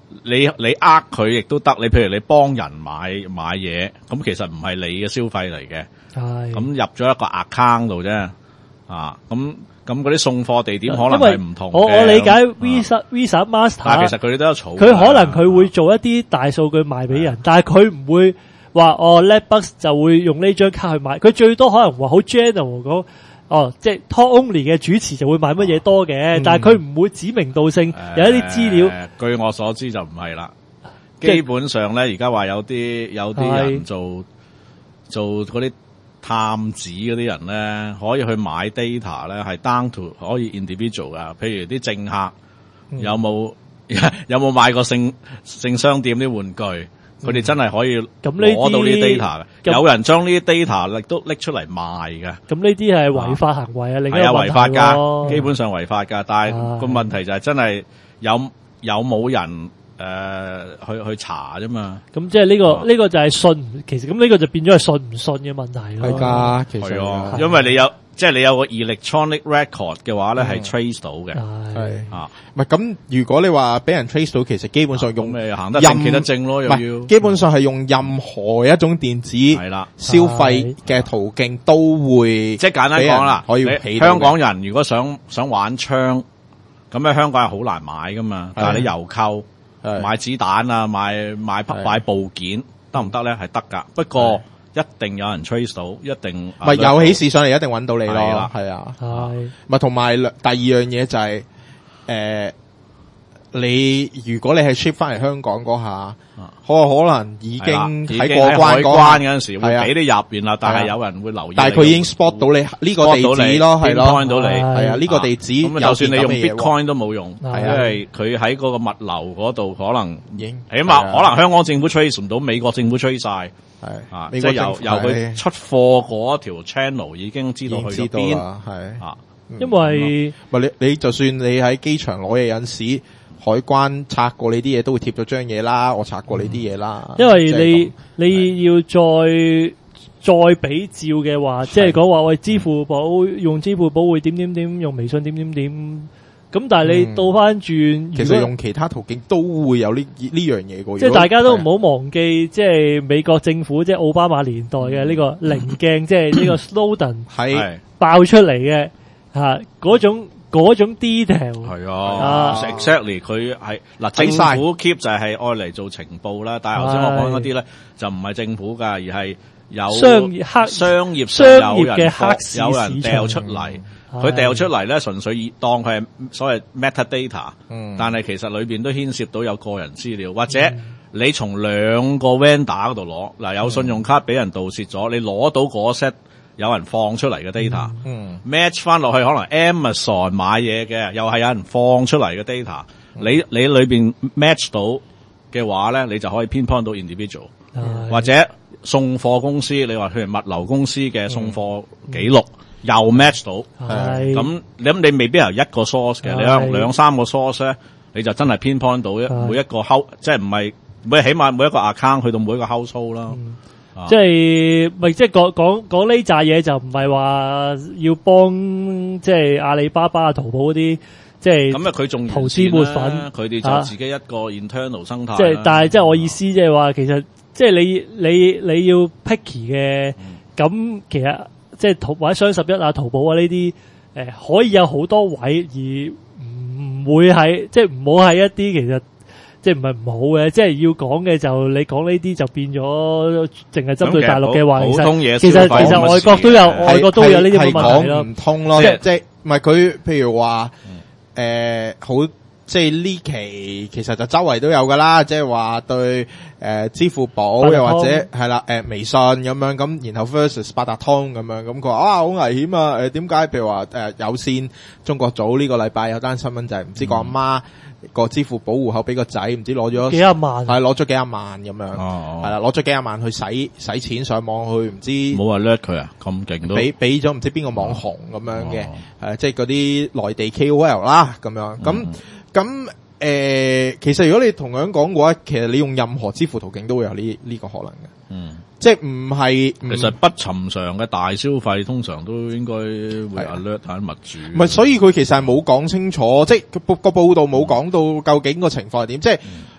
你呃佢亦都得，你譬如你幫人買嘢，咁其實唔係你嘅消費嚟嘅， 係咁入咗一個 account 度啫，咁嗰啲送貨地點可能係唔同嘅。 我理解 Visa Master， 但係其實佢哋都有儲。 佢可能佢會做一啲大數據賣俾人，但係佢唔會話Letbucks 就會用呢張卡去買，佢最多可能話好 general 講。即係 Talk Only 嘅主持就會買乜嘢多嘅，但係佢唔會指名道姓有一啲資料。 據我所知就唔係啦，基本上咧而家話有啲人做嗰啲探子嗰啲人咧，可以去買 data 咧，係 down to 可以 individual 噶。譬如啲政客有冇買過性商店啲玩具？佢哋真係可以攞到呢啲 data 嘅，有人將呢啲 data 都拎出嚟賣嘅。咁呢啲係違法行為啊，另一個問題喎。係違法㗎，基本上違法㗎。但係個問題就係真係有冇人去查啫嘛。咁即係呢個就係信，其實咁呢個就變咗係信唔信嘅問題咯。係㗎，其實因為你有。即係你有個 electronic record 嘅話咧，係 trace 到嘅。係唔係咁？如果你話俾人 trace 到，其實基本上用行得正企得正咯，又要基本上係用任何一種電子消費嘅途徑都會。即係簡單講啦，可以香港人如果想玩槍，咁喺香港係好難買噶嘛。但係你郵購買子彈啊，買部件得唔得咧？係得㗎。不過一定有人 trace 到，一定咪有起事上嚟，一定揾到你咯，係啊，咪同埋第二樣嘢就係你如果你係 ship 翻嚟香港嗰下，可能已經喺過關嗰陣時會俾你入邊啦，但係有人會留意，但係佢已經 spot 到你呢個地址咯，係咯 ，point 到你，係啊，呢個地址咁就算你用 Bitcoin 都冇用，因為佢喺嗰個物流嗰度可能已經起碼可能香港政府 trace 唔到，美國政府 trace 晒。係即係由佢出貨嗰條 channel 已經知道去咗邊，係因為你就算你喺機場攞嘢有陣時，海關拆過你啲嘢都會貼咗張嘢啦，我拆過你啲嘢啦。因為你要再比照嘅話，即係講話喂，支付寶用支付寶會點，用微信點。咁但係你倒翻轉，其實用其他途徑都會有呢樣嘢嘅。即係大家都唔好忘記，即係美國政府即係奧巴馬年代嘅呢個棱鏡，即係呢個 Snowden 係爆出嚟嘅嗰種 detail 係exactly 佢係嗱政府 keep 就係愛嚟做情報啦，但係頭先我講嗰啲咧就唔係政府噶，而係有商業嘅有人掉出嚟。佢掉出嚟咧，純粹當佢係所謂 metadata，但係其實裏邊都牽涉到有個人資料，或者你從兩個 vendor 嗰度攞，嗱有信用卡俾人盜竊咗，你攞到嗰 set 有人放出嚟嘅 data，match 翻落去可能 Amazon 買嘢嘅，又係有人放出嚟嘅 data，你裏邊 match 到嘅話咧，你就可以 pinpoint 到 individual，或者送貨公司，你話譬如物流公司嘅送貨記錄。又 match 到，咁你未必由一個 source 嘅，你有兩三個 source 咧，你就真係 pinpoint 到每一個 house，即係唔係起碼每一個 account 去到每一個 household 啦。即係咪即係講呢扎嘢就唔係話要幫即係阿里巴巴啊、淘寶嗰啲，即係咁佢仲投資抹粉，佢哋就自己一個 internal 生態。即係但係即係我意思即係話，其實即係你要 picky 嘅，咁其實。即係或者雙11啊、淘寶啊呢啲，可以有好多位，而唔會係即係唔好係一啲其實即係唔係唔好嘅，即係要講嘅就你講呢啲就變咗淨係針對大陸嘅話，其實外國都有呢啲咁嘅問題咯，唔通咯，即係唔係佢譬如話好。即係呢期其實就周圍都有噶啦，即係話對支付寶又或者係啦微信咁樣咁，然後 versus 八達通咁樣咁，佢話好危險啊！點解？譬如話有線中國早呢個禮拜有單新聞就係唔知個阿媽個支付寶戶口俾個仔唔知攞咗幾廿萬，係攞咗幾廿萬咁樣，係啦攞咗幾廿萬去使錢上網去唔知冇話叻佢啊咁勁都俾咗唔知邊個網紅咁樣嘅，即係嗰啲內地 KOL 啦咁樣咁其實如果你同樣講嘅話，其實你用任何支付途徑都會有呢個可能嘅，即係唔係其實不尋常嘅大消費，通常都應該會 alert 下物主。唔係，所以佢其實係冇講清楚，即係個報道冇講到究竟個情況係點，即係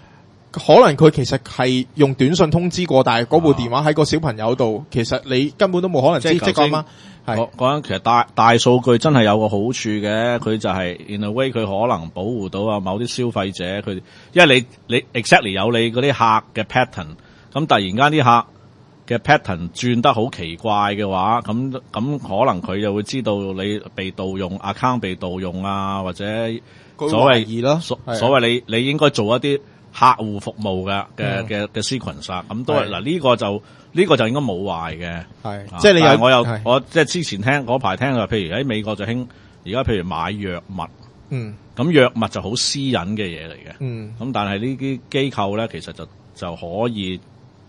可能佢其實係用短信通知過，但係嗰部電話喺個小朋友度，其實你根本都冇可能知即係嘛。係講緊其實大數據真係有個好處嘅，佢就係 in a way 佢可能保護到啊某啲消費者，佢因為你 exactly 有你嗰啲客嘅 pattern， 咁突然間啲客嘅 pattern 轉得好奇怪嘅話，咁可能佢就會知道你被盜用 account 被盜用啊，或者所謂你應該做一啲客戶服務嘅 sequence 啊，咁都係嗱呢個就應該冇壞嘅， 係即係你我即係之前嗰排聽譬如喺美國就興而家譬如買藥物，咁藥物就好私隱嘅嘢嚟嘅，咁但係呢啲機構咧其實就可以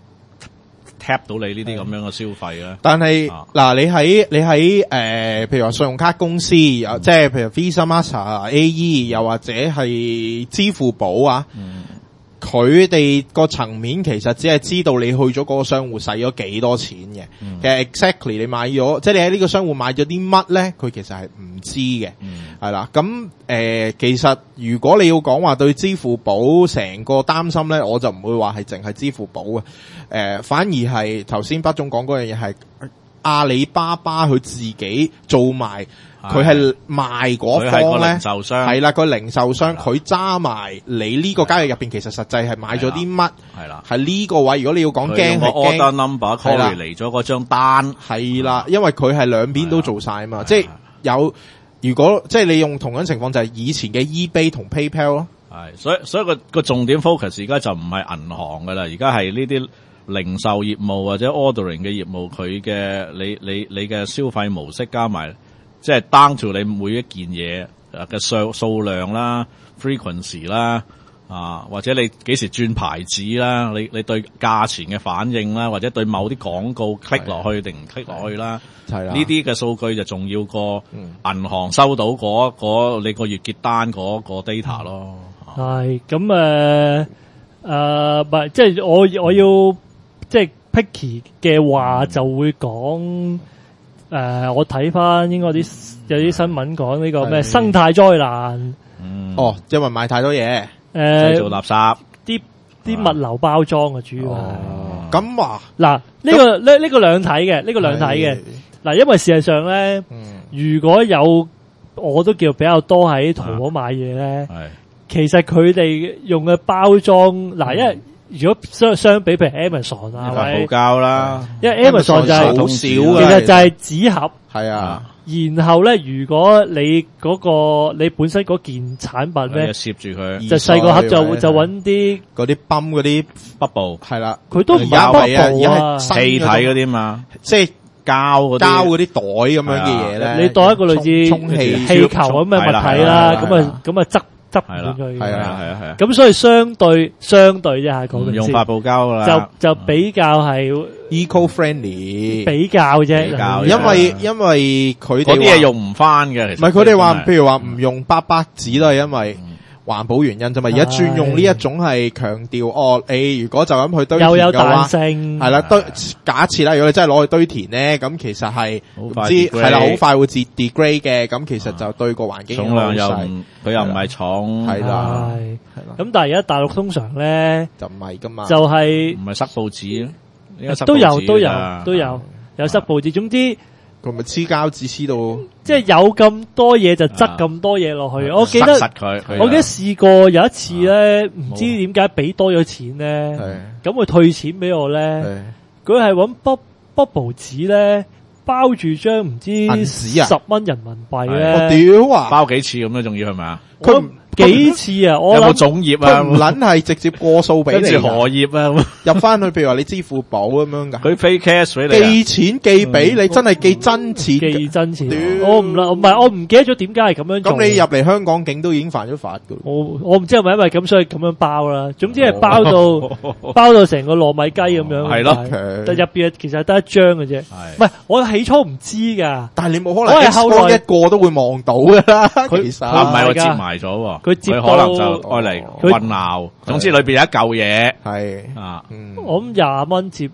tap 到你呢啲咁樣嘅消費咧。 但係嗱，你喺譬如話信用卡公司，即係譬如 Visa、Master、AE， 又或者係支付寶啊。佢哋個層面其實只係知道你去咗嗰個商戶使咗幾多錢嘅，其實 exactly 你買咗，即係你喺呢個商戶買咗啲乜咧，佢其實係唔知嘅，係啦。咁其實如果你要講話對支付寶成個擔心咧，我就唔會話係淨係支付寶嘅，反而係頭先北總講嗰樣嘢係阿里巴巴佢自己做埋。佢係賣嗰方咧，係啦，個零售商佢揸埋你呢個交易入邊，其實實際係買咗啲乜，係啦，係呢個位。如果你要講驚係驚 order number copy 嚟咗嗰張單， 係啦，因為佢係兩邊都做晒啊嘛，即係如果即係你用同樣情況就係以前嘅 eBay 同 PayPal 咯， 係，所以個重點 focus 而家就唔係銀行噶啦，而家係呢啲零售業務或者 ordering 嘅業務，佢嘅你嘅消費模式加埋。即係 down to 你每一件嘢嘅數量啦 frequency 啦，或者你幾時轉牌子啦，你對價錢嘅反應啦，或者對某啲廣告 click 落去定唔 click 落去啦，係啦，呢啲嘅數據就重要過銀行收到嗰你個月結單嗰個 data 咯。 係咁唔係即係我要即係 picky 嘅話就會講。我睇翻應該有啲新聞講呢個咩生態災難， 因為買太多嘢， 製造垃圾， 啲物流包裝啊，主要係咁話嗱呢個兩睇嘅，呢個兩睇嘅嗱，因為事實上咧，如果有我都叫比較多喺淘寶買嘢咧，其實佢哋用嘅包裝嗱，因為如果相比譬如 Amazon 啊， 發泡膠啦， 因為 Amazon 就係好少嘅，其實就係紙盒，係啊。然後咧，如果你你本身嗰件產品咧， 攝住佢， 就細個盒就揾啲嗰啲泵嗰啲 bubble， 係啦， 佢都唔係 bubble 啊， 氣體嗰啲嘛， 即係膠嗰啲袋咁樣嘅嘢咧， 你當一個類似充氣球咁嘅物體啦，咁啊執滿佢， 係啊， 咁所以相對啫吓，講用發泡膠啦， 就比較係 eco-friendly， 比較啫， 因為佢哋嗰啲嘢用唔翻嘅， 唔係佢哋話，譬如話唔用巴紙都係因為環保原因啫嘛，而家轉用呢一種係強調你如果就咁去堆填嘅話， 又有彈性， 係啦，假設啦，如果你真係攞去堆填咧，咁其實係唔知係啦，好快會degrade嘅，咁其實就對個環境重量佢又唔係重， 係啦， 咁但係而家大陸通常咧就唔係噶嘛， 就係唔係塞報紙， 都有塞報紙，總之。 佢咪黐膠紙黐到， 即係有咁多嘢就執咁多嘢落去。我記得試過有一次咧，唔知點解俾多咗錢咧，咁佢退錢俾我咧，佢係搵bubble 紙咧包住張唔知10蚊人民幣咧， 我屌啊！ 包幾次咁咧？仲要係咪啊？ 佢幾次啊？我有冇總頁啊？ 佢唔撚係直接過數俾你， 跟住荷葉啊， 入翻去，譬如話你支付寶咁樣噶， 佢 pay cash 俾你，寄錢寄俾你，真係寄真錢， 寄真錢。我唔記得咗點解係咁樣做。 咁你入嚟香港境都已經犯咗法噶。 我唔知係咪因為咁所以咁樣包啦。總之係包到成個糯米雞咁樣。 係咯， 但入邊其實係得一張嘅啫。唔係，我起初唔知噶。 但係你冇可能後來一個都會望到噶啦。其實唔係我接埋咗。佢可能就愛嚟混淆，總之裏邊有一嚿嘢係啊， 我諗20蚊接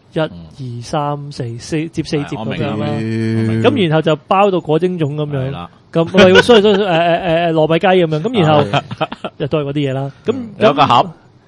1、2、3、4接4接咁樣啦，咁然後就包到果蒸粽咁樣，咁所以糯米雞咁樣，咁然後又都係嗰啲嘢啦，咁有個盒，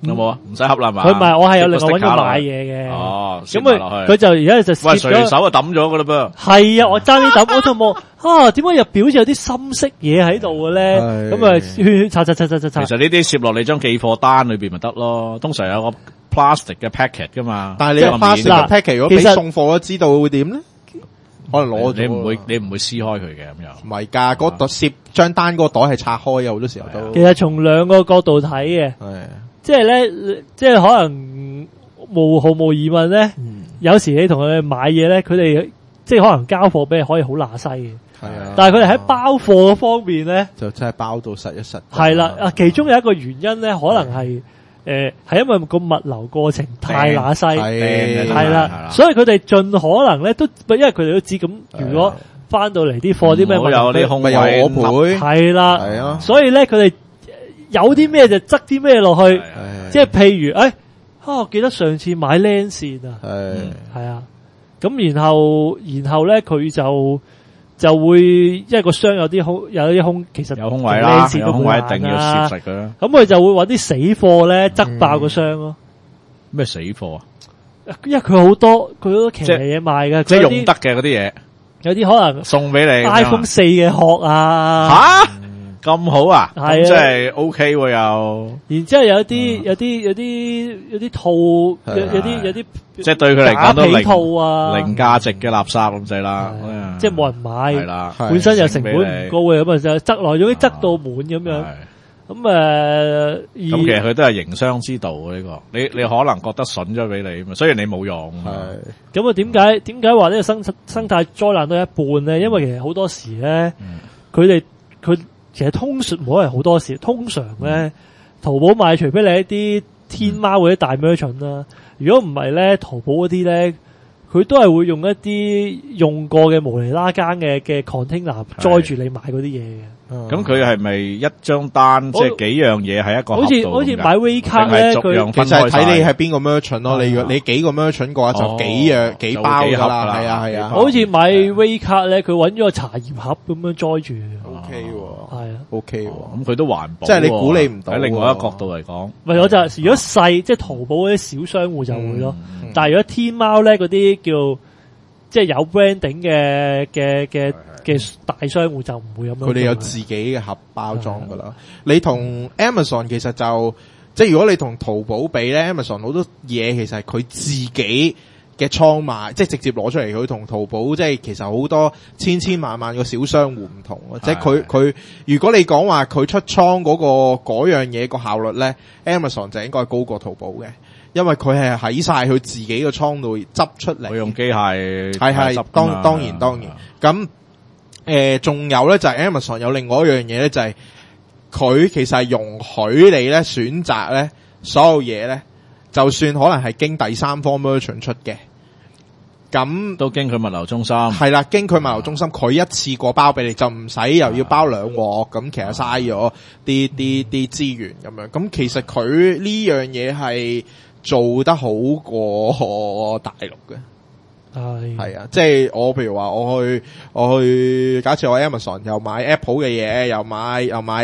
有冇啊？唔使恰啦嘛。 佢唔係，我係有另外搵咗買嘢嘅。 哦， 咁佢就而家就喂， 攝咗隨手就抌咗噶啦噃。 係啊，我爭啲抌，我就望點解入邊好似有啲深色嘢喺度嘅咧？咁啊，圈擦。 其實呢啲攝落你張寄貨單裏邊咪得咯。通常有個 plastic 嘅 packet 噶嘛。 但係你有 plastic 嘅 packet，如果俾送貨都知道會點咧？可能攞你唔會撕開佢嘅咁樣。 唔係㗎，嗰袋攝張單嗰個袋係拆開嘅，好多時候都。 其實從兩個角度睇嘅，即係咧，即係可能毫無疑問咧。有時你同佢哋買嘢咧，佢哋即係可能交貨俾你可以好乸西嘅。係啊，但係佢哋喺包貨嗰方面咧， 就真係包到實一實。 係啦，其中有一個原因咧，可能係係因為個物流過程太乸西，係啦，所以佢哋盡可能咧都，因為佢哋都知咁，如果翻到嚟啲貨啲咩問題， 有啲空位， 有我賠， 係啦，所以咧佢哋有啲咩就執啲咩落去，即係譬如我記得上次買 LAN 線啊，係啊，咁然後咧佢就會，因為個箱有啲空，其實有空位啦，有空位一定要攝實佢啦。 咁佢就會搵啲死貨咧，執爆個箱咯。 咩死貨啊？ 因為佢好多奇嘢賣嘅， 即係用得嘅嗰啲嘢， 有啲可能送俾你 iPhone 4嘅殼啊。 吓？咁好啊？係啊，即係 OK 喎又。 然之後有啲套，有啲即係對佢嚟講都零價值嘅垃圾咁滯啦， 即係冇人買。係啦， 本身又成本唔高嘅，咁啊就側來咗啲側到滿咁樣。咁咁其實佢都係營商之道呢個。你可能覺得筍咗俾你，雖然你冇用。 係。咁啊點解話呢個生態災難都一半咧？因為其實好多時咧，佢其實通常唔係好多時，通常咧淘寶買，除非你一啲天貓嗰啲大 merchant 啦，如果唔係咧，淘寶嗰啲咧，佢都係會用一啲用過嘅無厘啦更嘅 container 載住你買嗰啲嘢嘅。 咁佢係咪一張單即係幾樣嘢喺一個盒度？ 好似買 V 卡咧，佢其實係睇你係邊個 merchant 咯。你幾個 merchant 嘅話就幾包㗎啦。係啊。 好似買 V 卡咧，佢揾咗個茶葉盒咁樣載住。 OK 喎， 係啊 ，OK 喎。 咁佢都環保。 即係你估你唔到。 喺另外一個角度嚟講， 唔係我就如果細即係淘寶嗰啲小商戶就會咯。但係如果天貓咧嗰啲叫即係有 branding 嘅大商戶就唔會咁樣。 佢哋有自己嘅盒包裝噶啦。你同 Amazon 其實就即係如果你同淘寶比咧，Amazon 好多嘢其實係佢自己嘅倉賣，即係直接攞出嚟。佢同淘寶即係其實好多千萬個小商戶唔同。即係佢如果你講話佢出倉嗰樣嘢個效率咧，Amazon 就應該高過淘寶嘅。因為佢係喺晒佢自己個倉度執出嚟， 佢用機械係當然咁仲有咧就係 Amazon 有另外一樣嘢咧，就係佢其實係容許你咧選擇咧所有嘢咧，就算可能係經第三方 merchant 出嘅，咁都經佢物流中心係啦，經佢物流中心佢一次過包俾你，就唔使又要包兩鑊，咁其實嘥咗啲資源咁樣。咁其實佢呢樣嘢係做得好過大陸嘅。係啊，即係我譬如話我去假設我 Amazon 又買 Apple 嘅嘢，又買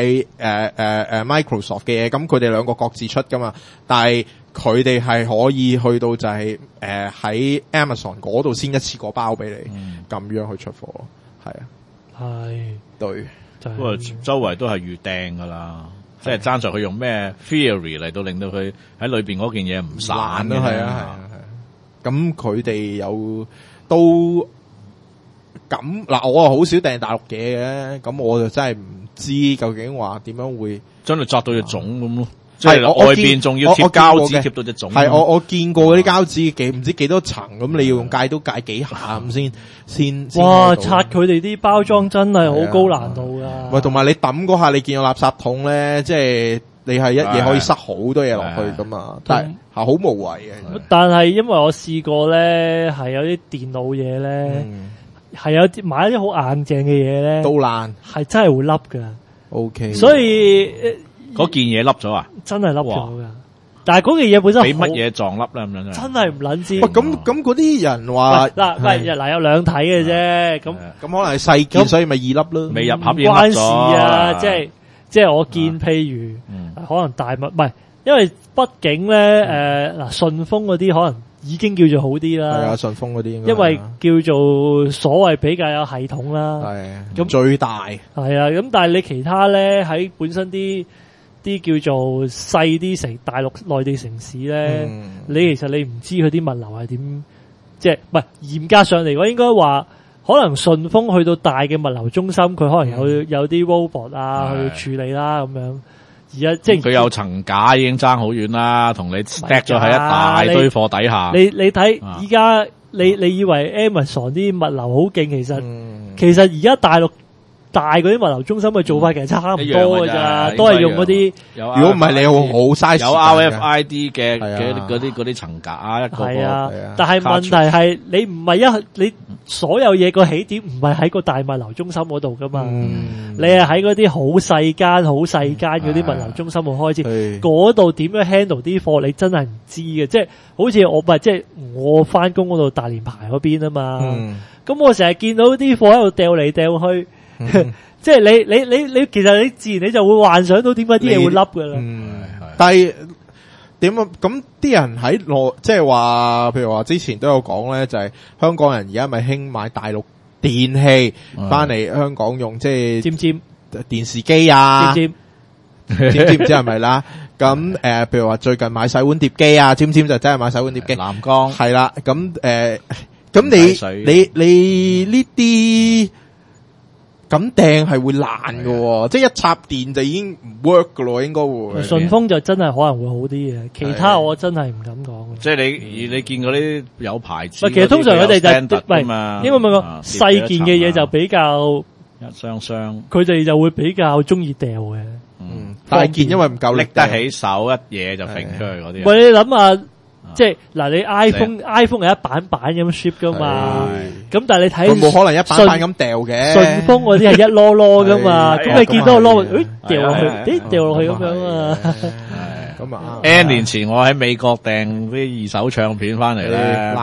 Microsoft 嘅嘢，咁佢哋兩個各自出噶嘛，但係佢哋係可以去到就係喺 Amazon 嗰度先一次過包俾你，咁樣去出貨咯，係啊，係對， 不過周圍都係預訂噶啦。即係爭在佢用咩 theory 嚟到令到佢喺裏邊嗰件嘢唔散咯， 係啊。咁佢哋有都咁嗱，我好少訂大陸嘢嘅，咁我就真係唔知究竟話點樣會將佢紮到隻種咁咯。即係外邊仲要貼膠紙貼到隻種。 係我見過嗰啲膠紙唔知幾多層，咁你要用戒都戒幾下咁先。 哇！拆佢哋啲包裝真係好高難度噶。 喂，同埋你抌嗰下，你見個垃圾桶咧，即係你係一嘢可以塞好多嘢落去噶嘛，但係好無謂嘅。 但係因為我試過咧，係有啲電腦嘢咧，係有啲買一啲好硬淨嘅嘢咧， 都爛，係真係會凹噶。 OK， 所以嗰件嘢凹咗啊！ 真係凹咗噶，但係嗰件嘢本身俾乜嘢撞凹咧咁樣？ 真係唔撚知。 喂，咁嗰啲人話嗱有兩睇嘅啫，咁可能係細件，所以咪易凹咯。 未入盒關事啊！即係我見譬如可能大物唔係因為畢竟咧嗱順豐嗰啲可能已經叫做好啲啦。 係啊，順豐嗰啲應該因為叫做所謂比較有系統啦。 係咁最大係啊，咁但係你其他咧喺本身啲叫做細啲城大陸內地城市咧，你其實你唔知佢啲物流係點，即係唔係嚴格上嚟講應該話。可能順豐去到大嘅物流中心，佢可能有啲 robot 啊去處理啦咁樣。而家即係佢有層架已經爭好遠啦，同你 stack 咗喺一大堆貨底下。 你睇而家你以為 Amazon 啲物流好勁，其實而家大陸大嗰啲物流中心嘅做法其實差唔多㗎咋，都係用嗰啲。 如果唔係你好嘥時間。 有 RFID 嘅嗰啲層架啊，一個個。 係啊，但係問題係你唔係你所有嘢個起點唔係喺個大物流中心嗰度噶嘛，你係喺嗰啲好細間嗰啲物流中心度開始，嗰度點樣 handle 啲貨你真係唔知嘅，即係好似即係我翻工嗰度大連排嗰邊啊嘛，咁我成日見到啲貨喺度掉嚟掉去。即係你其實你自然你就會幻想到點解啲嘢會凹噶啦。 但係點啊？咁啲人喺即係話，譬如話之前都有講咧，就係香港人而家咪興買大陸電器翻嚟香港用，即係尖電視機啊，尖唔知係咪啦？咁譬如話最近買洗碗碟機啊，尖就真係買洗碗碟機。藍光係啦，咁咁你呢啲。咁掟係會爛喎，即係一插電就已經唔 work 噶咯，應該會。 順豐就真係可能會好啲嘅，其他我真係唔敢講。 即係你見嗰啲有牌子， 其實通常佢哋就唔係，應該問個細件嘅嘢就比較一箱， 佢哋就會比較中意掉嘅。 大件因為唔夠拎得起手，一嘢就揈出去嗰啲。 喂，你諗下。即係嗱，你 iPhone 係一板咁 ship 噶嘛，咁但係你睇佢冇可能一板咁掉嘅。 順豐嗰啲係一籮噶嘛，咁你見到個籮，掉落去，掉落去咁樣啊。 咁啊 ，N 年前我喺美國訂啲二手唱片翻嚟咧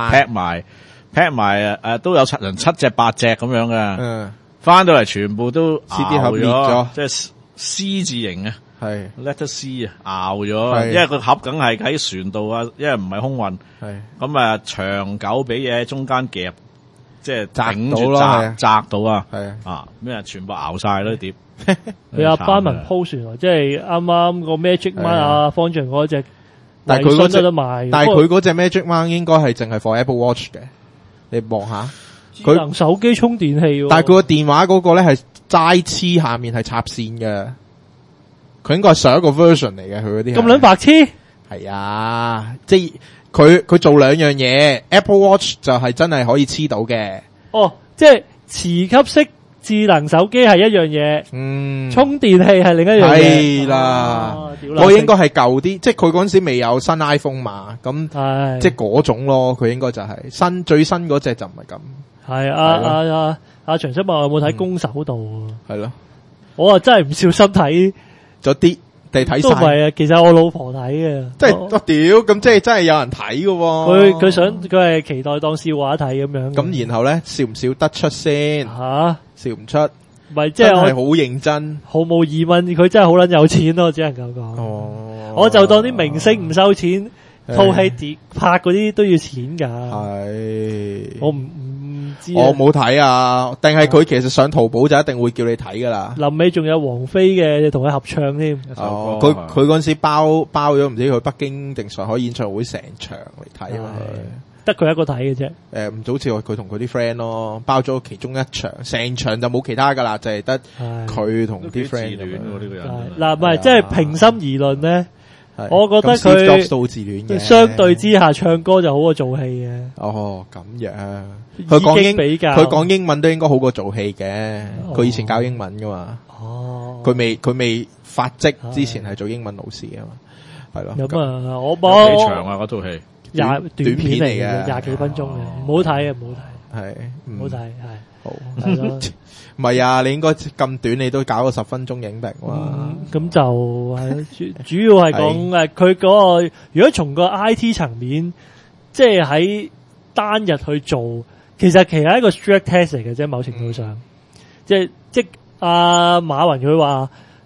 ，pack 埋都有7隻8隻咁樣嘅，翻到嚟全部都 CD 盒裂咗， 即係 C 字形啊。 係 letter C 啊，拗咗，因為個盒梗係喺船度啊，因為唔係空運，咁啊長久俾嘢喺中間夾，即係頂住砸到啊，咩全部拗晒咯碟。 佢阿班文 post 喎，即係啱啱個 Magic Mark 啊，方丈嗰隻， 但係佢嗰隻得賣， 但係佢嗰隻 Magic Mark 應該係淨係 for Apple Watch 嘅，你望下， 智能手機充電器， 但係佢個電話嗰個咧係齋黐下面係插線嘅。佢應該係上一個 version 嚟嘅，佢嗰啲咁撚白痴。 係啊，即係佢做兩樣嘢 ，Apple Watch 就係真係可以黐到嘅。 哦，即係磁吸式智能手機係一樣嘢，充電器係另一樣嘢。係啦， 我應該係舊啲，即係佢嗰陣時未有新 iPhone 嘛，咁即係嗰種咯。佢應該就係最新嗰隻就唔係咁。 係阿長生話有冇睇攻守道？ 係咯， 我啊真係唔小心睇。 咗啲地睇晒都唔係啊，其實我老婆睇嘅， 即係我屌咁，即係真係有人睇嘅。 佢係期待當笑話睇咁樣。 咁然後咧笑唔笑得出先？笑唔出， 唔係即係我係好認真， 毫無疑問佢真係好撚有錢咯，只能夠講。我就當啲明星唔收錢，套戲拍嗰啲都要錢噶。係我唔知， 我冇睇啊，定係佢其實上淘寶就一定會叫你睇噶啦。 臨尾仲有王菲嘅同佢合唱添。 佢嗰陣時包咗唔知去北京定上海演唱會成場嚟睇啊， 得佢一個睇嘅啫。 唔好似佢同佢啲 friend 咯，包咗其中一場，成場就冇其他噶啦，就係得佢同啲 friend。 呢個人嗱，唔係即係平心而論咧。我覺得佢都自戀嘅， 相對之下唱歌就好過做戲嘅。 哦，咁樣，佢講英文都應該好過做戲嘅。佢以前教英文噶嘛。哦，佢未發跡之前係做英文老師噶嘛，係咯。 咁啊，我幾長啊嗰套戲？ 短片嚟嘅，20幾分鐘嘅，唔好睇啊，唔好睇。係，唔好睇，係。好，係咯。 唔係啊，你應該咁短，你都搞個10分鐘影評嘛。 咁就主要係講佢嗰個，如果從個 IT 層面，即係喺單日去做，其實係一個 stress test 嚟嘅啫，某程度上，即阿馬雲佢話，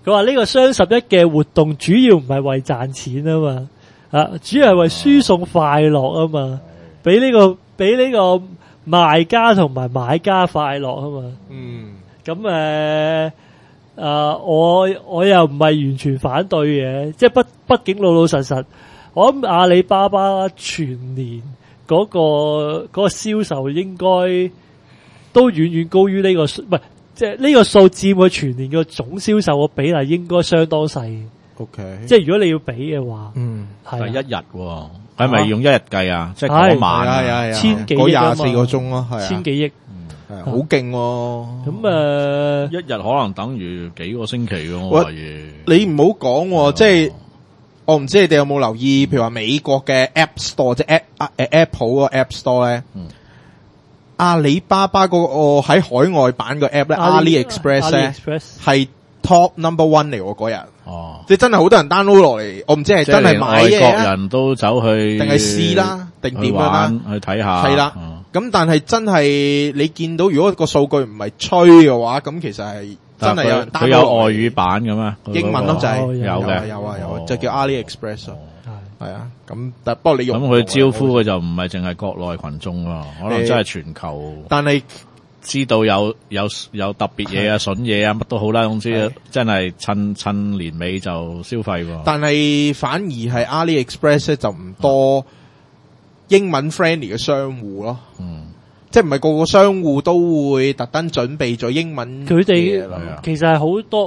佢話呢個雙十一嘅活動主要唔係為賺錢啊嘛，主要係為輸送快樂啊嘛，俾呢個賣家同埋買家快樂啊嘛。咁我又唔係完全反對嘅，即係畢竟老老實實，我諗阿里巴巴全年嗰個銷售應該都遠遠高於呢個，唔係即係呢個數佔佢全年嘅總銷售嘅比例應該相當細。 OK， 即係如果你要比嘅話， 係一日喎，係咪用一日計啊？即係嗰晚係千幾億啊嘛 24個鐘咯，係千幾億， 好勁喎。 咁一日可能等於幾個星期嘅，我懷疑。 你唔好講喎，即係我唔知你哋有冇留意，譬如話美國嘅 App Store 即係 Apple 個 App Store 咧，阿里巴巴嗰個喺海外版個 App 咧，AliExpress 咧係 Top Number 1嚟喎嗰日。即係真係好多人 download 落嚟，我唔知係真係買嘢， 外國人都走去定係試啦，定點樣啦， 去睇下。 係啦，咁但係真係你見到如果個數據唔係吹嘅話，咁其實係真係有人 download 佢有外語版嘅咩？ 英文咯就係有嘅，就叫 AliExpress。係啊，咁但不過你用咁佢招呼嘅就唔係淨係國內群眾咯，可能真係全球。 但係知道有特別嘢啊、筍嘢啊，乜都好啦，總之真係趁年尾就消費喎。 但係反而係 AliExpress 咧就唔多英文 friendly 嘅商戶咯，即係唔係個個商戶都會特登準備咗英文。 佢哋其實係好多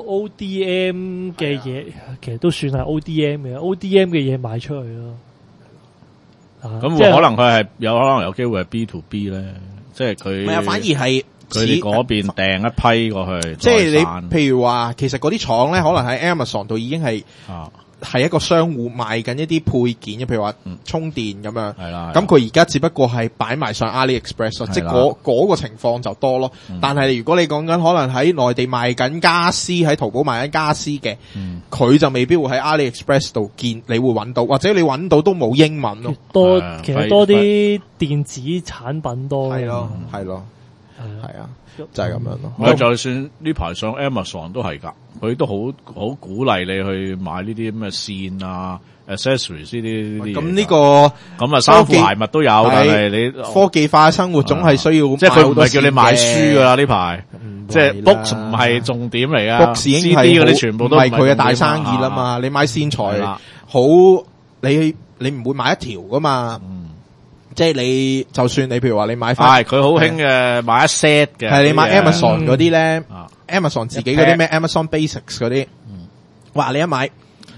ODM 嘅嘢，其實都算係 ODM 嘅 ODM 嘅嘢賣出去咯。 咁可能佢係有機會係 B to B 咧。即係佢， 唔係啊，反而係佢哋嗰邊訂一批過去。 即係你譬如話，其實嗰啲廠咧，可能喺 Amazon 度已經係一個商戶賣緊一啲配件嘅，譬如話充電咁樣。係啦。咁佢而家只不過係擺埋上 AliExpress 咯，即係嗰個情況就多咯。但係如果你講緊可能喺內地賣緊家私，喺淘寶賣緊家私嘅，佢就未必會喺 AliExpress 度見，你會揾到，或者你揾到都冇英文咯。 其實多啲電子產品多。 係咯，係咯，係啊，就係咁樣咯。 我就算呢排上 Amazon 都係㗎，佢都好鼓勵你去買呢啲咁嘅線啊、accessories 呢啲。咁呢個咁啊，衫褲鞋襪都有，但係你科技化嘅生活總係需要， 即係佢唔係叫你買書㗎啦呢排，即係 book 唔係重點嚟啊。 book 已經係嗰啲全部都唔係佢嘅大生意啦嘛。你買線材好，你唔會買一條㗎嘛。即係你，就算你譬如話你買翻， 佢好興嘅買一 set 嘅， 係你買 Amazon 嗰啲咧，Amazon 自己嗰啲咩 Amazon Basics 嗰啲，哇！你一買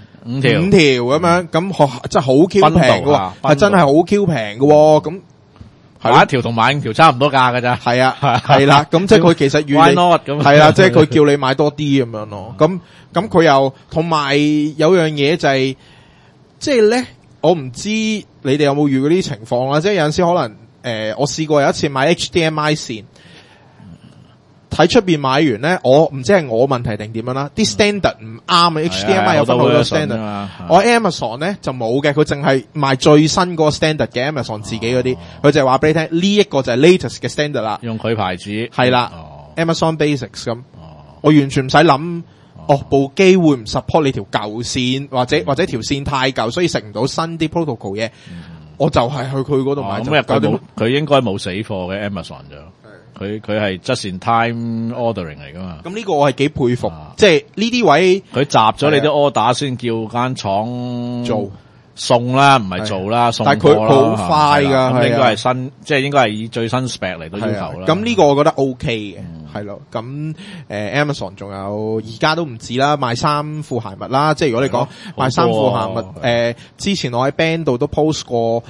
5條咁樣，咁真係好 Q 平嘅喎，係真係好 Q 平嘅喎，咁買一條同買5條差唔多價㗎咋， 係啊，係啦，咁即係佢其實 ，why not 咁， 係啦，即係佢叫你買多啲咁樣咯，咁佢又同埋有樣嘢就係，即係咧。我唔知你哋有冇遇過呢啲情況啦，即係有陣時可能我試過有一次買 HDMI 線，喺出邊買完咧，我唔知係我問題定點樣啦，啲 standard 唔啱啊 ，HDMI 有分好多 standard，我 Amazon 咧就冇嘅，佢淨係賣最新嗰個 standard 嘅 Amazon 自己嗰啲，佢就係話俾你聽呢一個就係 latest 嘅 standard 啦， 用佢牌子係啦，Amazon Basics 咁，我完全唔使諗。部機會唔 support 你條舊線，或者條線太舊，所以食唔到新啲 protocol 嘢。我就係去佢嗰度買。 咁佢應該冇死貨嘅 Amazon 就，佢係 just in time ordering 嚟噶嘛。 咁呢個我係幾佩服，即係呢啲位佢集咗你啲 order 先叫間廠做送啦，唔係做啦，送貨啦。 但係佢好快㗎， 咁應該係新，即係應該係以最新 spec 嚟到要求啦。 咁呢個我覺得 OK 嘅。係咯，咁Amazon 仲有而家都唔止啦，賣衫褲鞋襪啦，即係如果你講賣衫褲鞋襪，之前我喺 band 度都 post 過，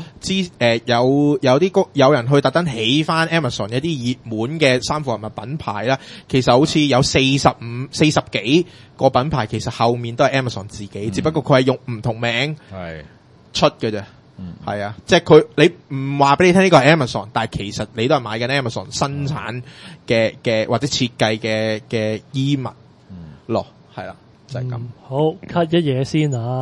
有人去特登起翻 Amazon 一啲熱門嘅衫褲鞋襪品牌啦，其實好似有40幾個品牌，其實後面都係 Amazon 自己，只不過佢係用唔同名出嘅啫。係啊，即係你唔話俾你聽呢個係 Amazon， 但係其實你都係買緊 Amazon 生產嘅或者設計嘅衣物咯，係啦，就係咁。 好 cut 一嘢先啊！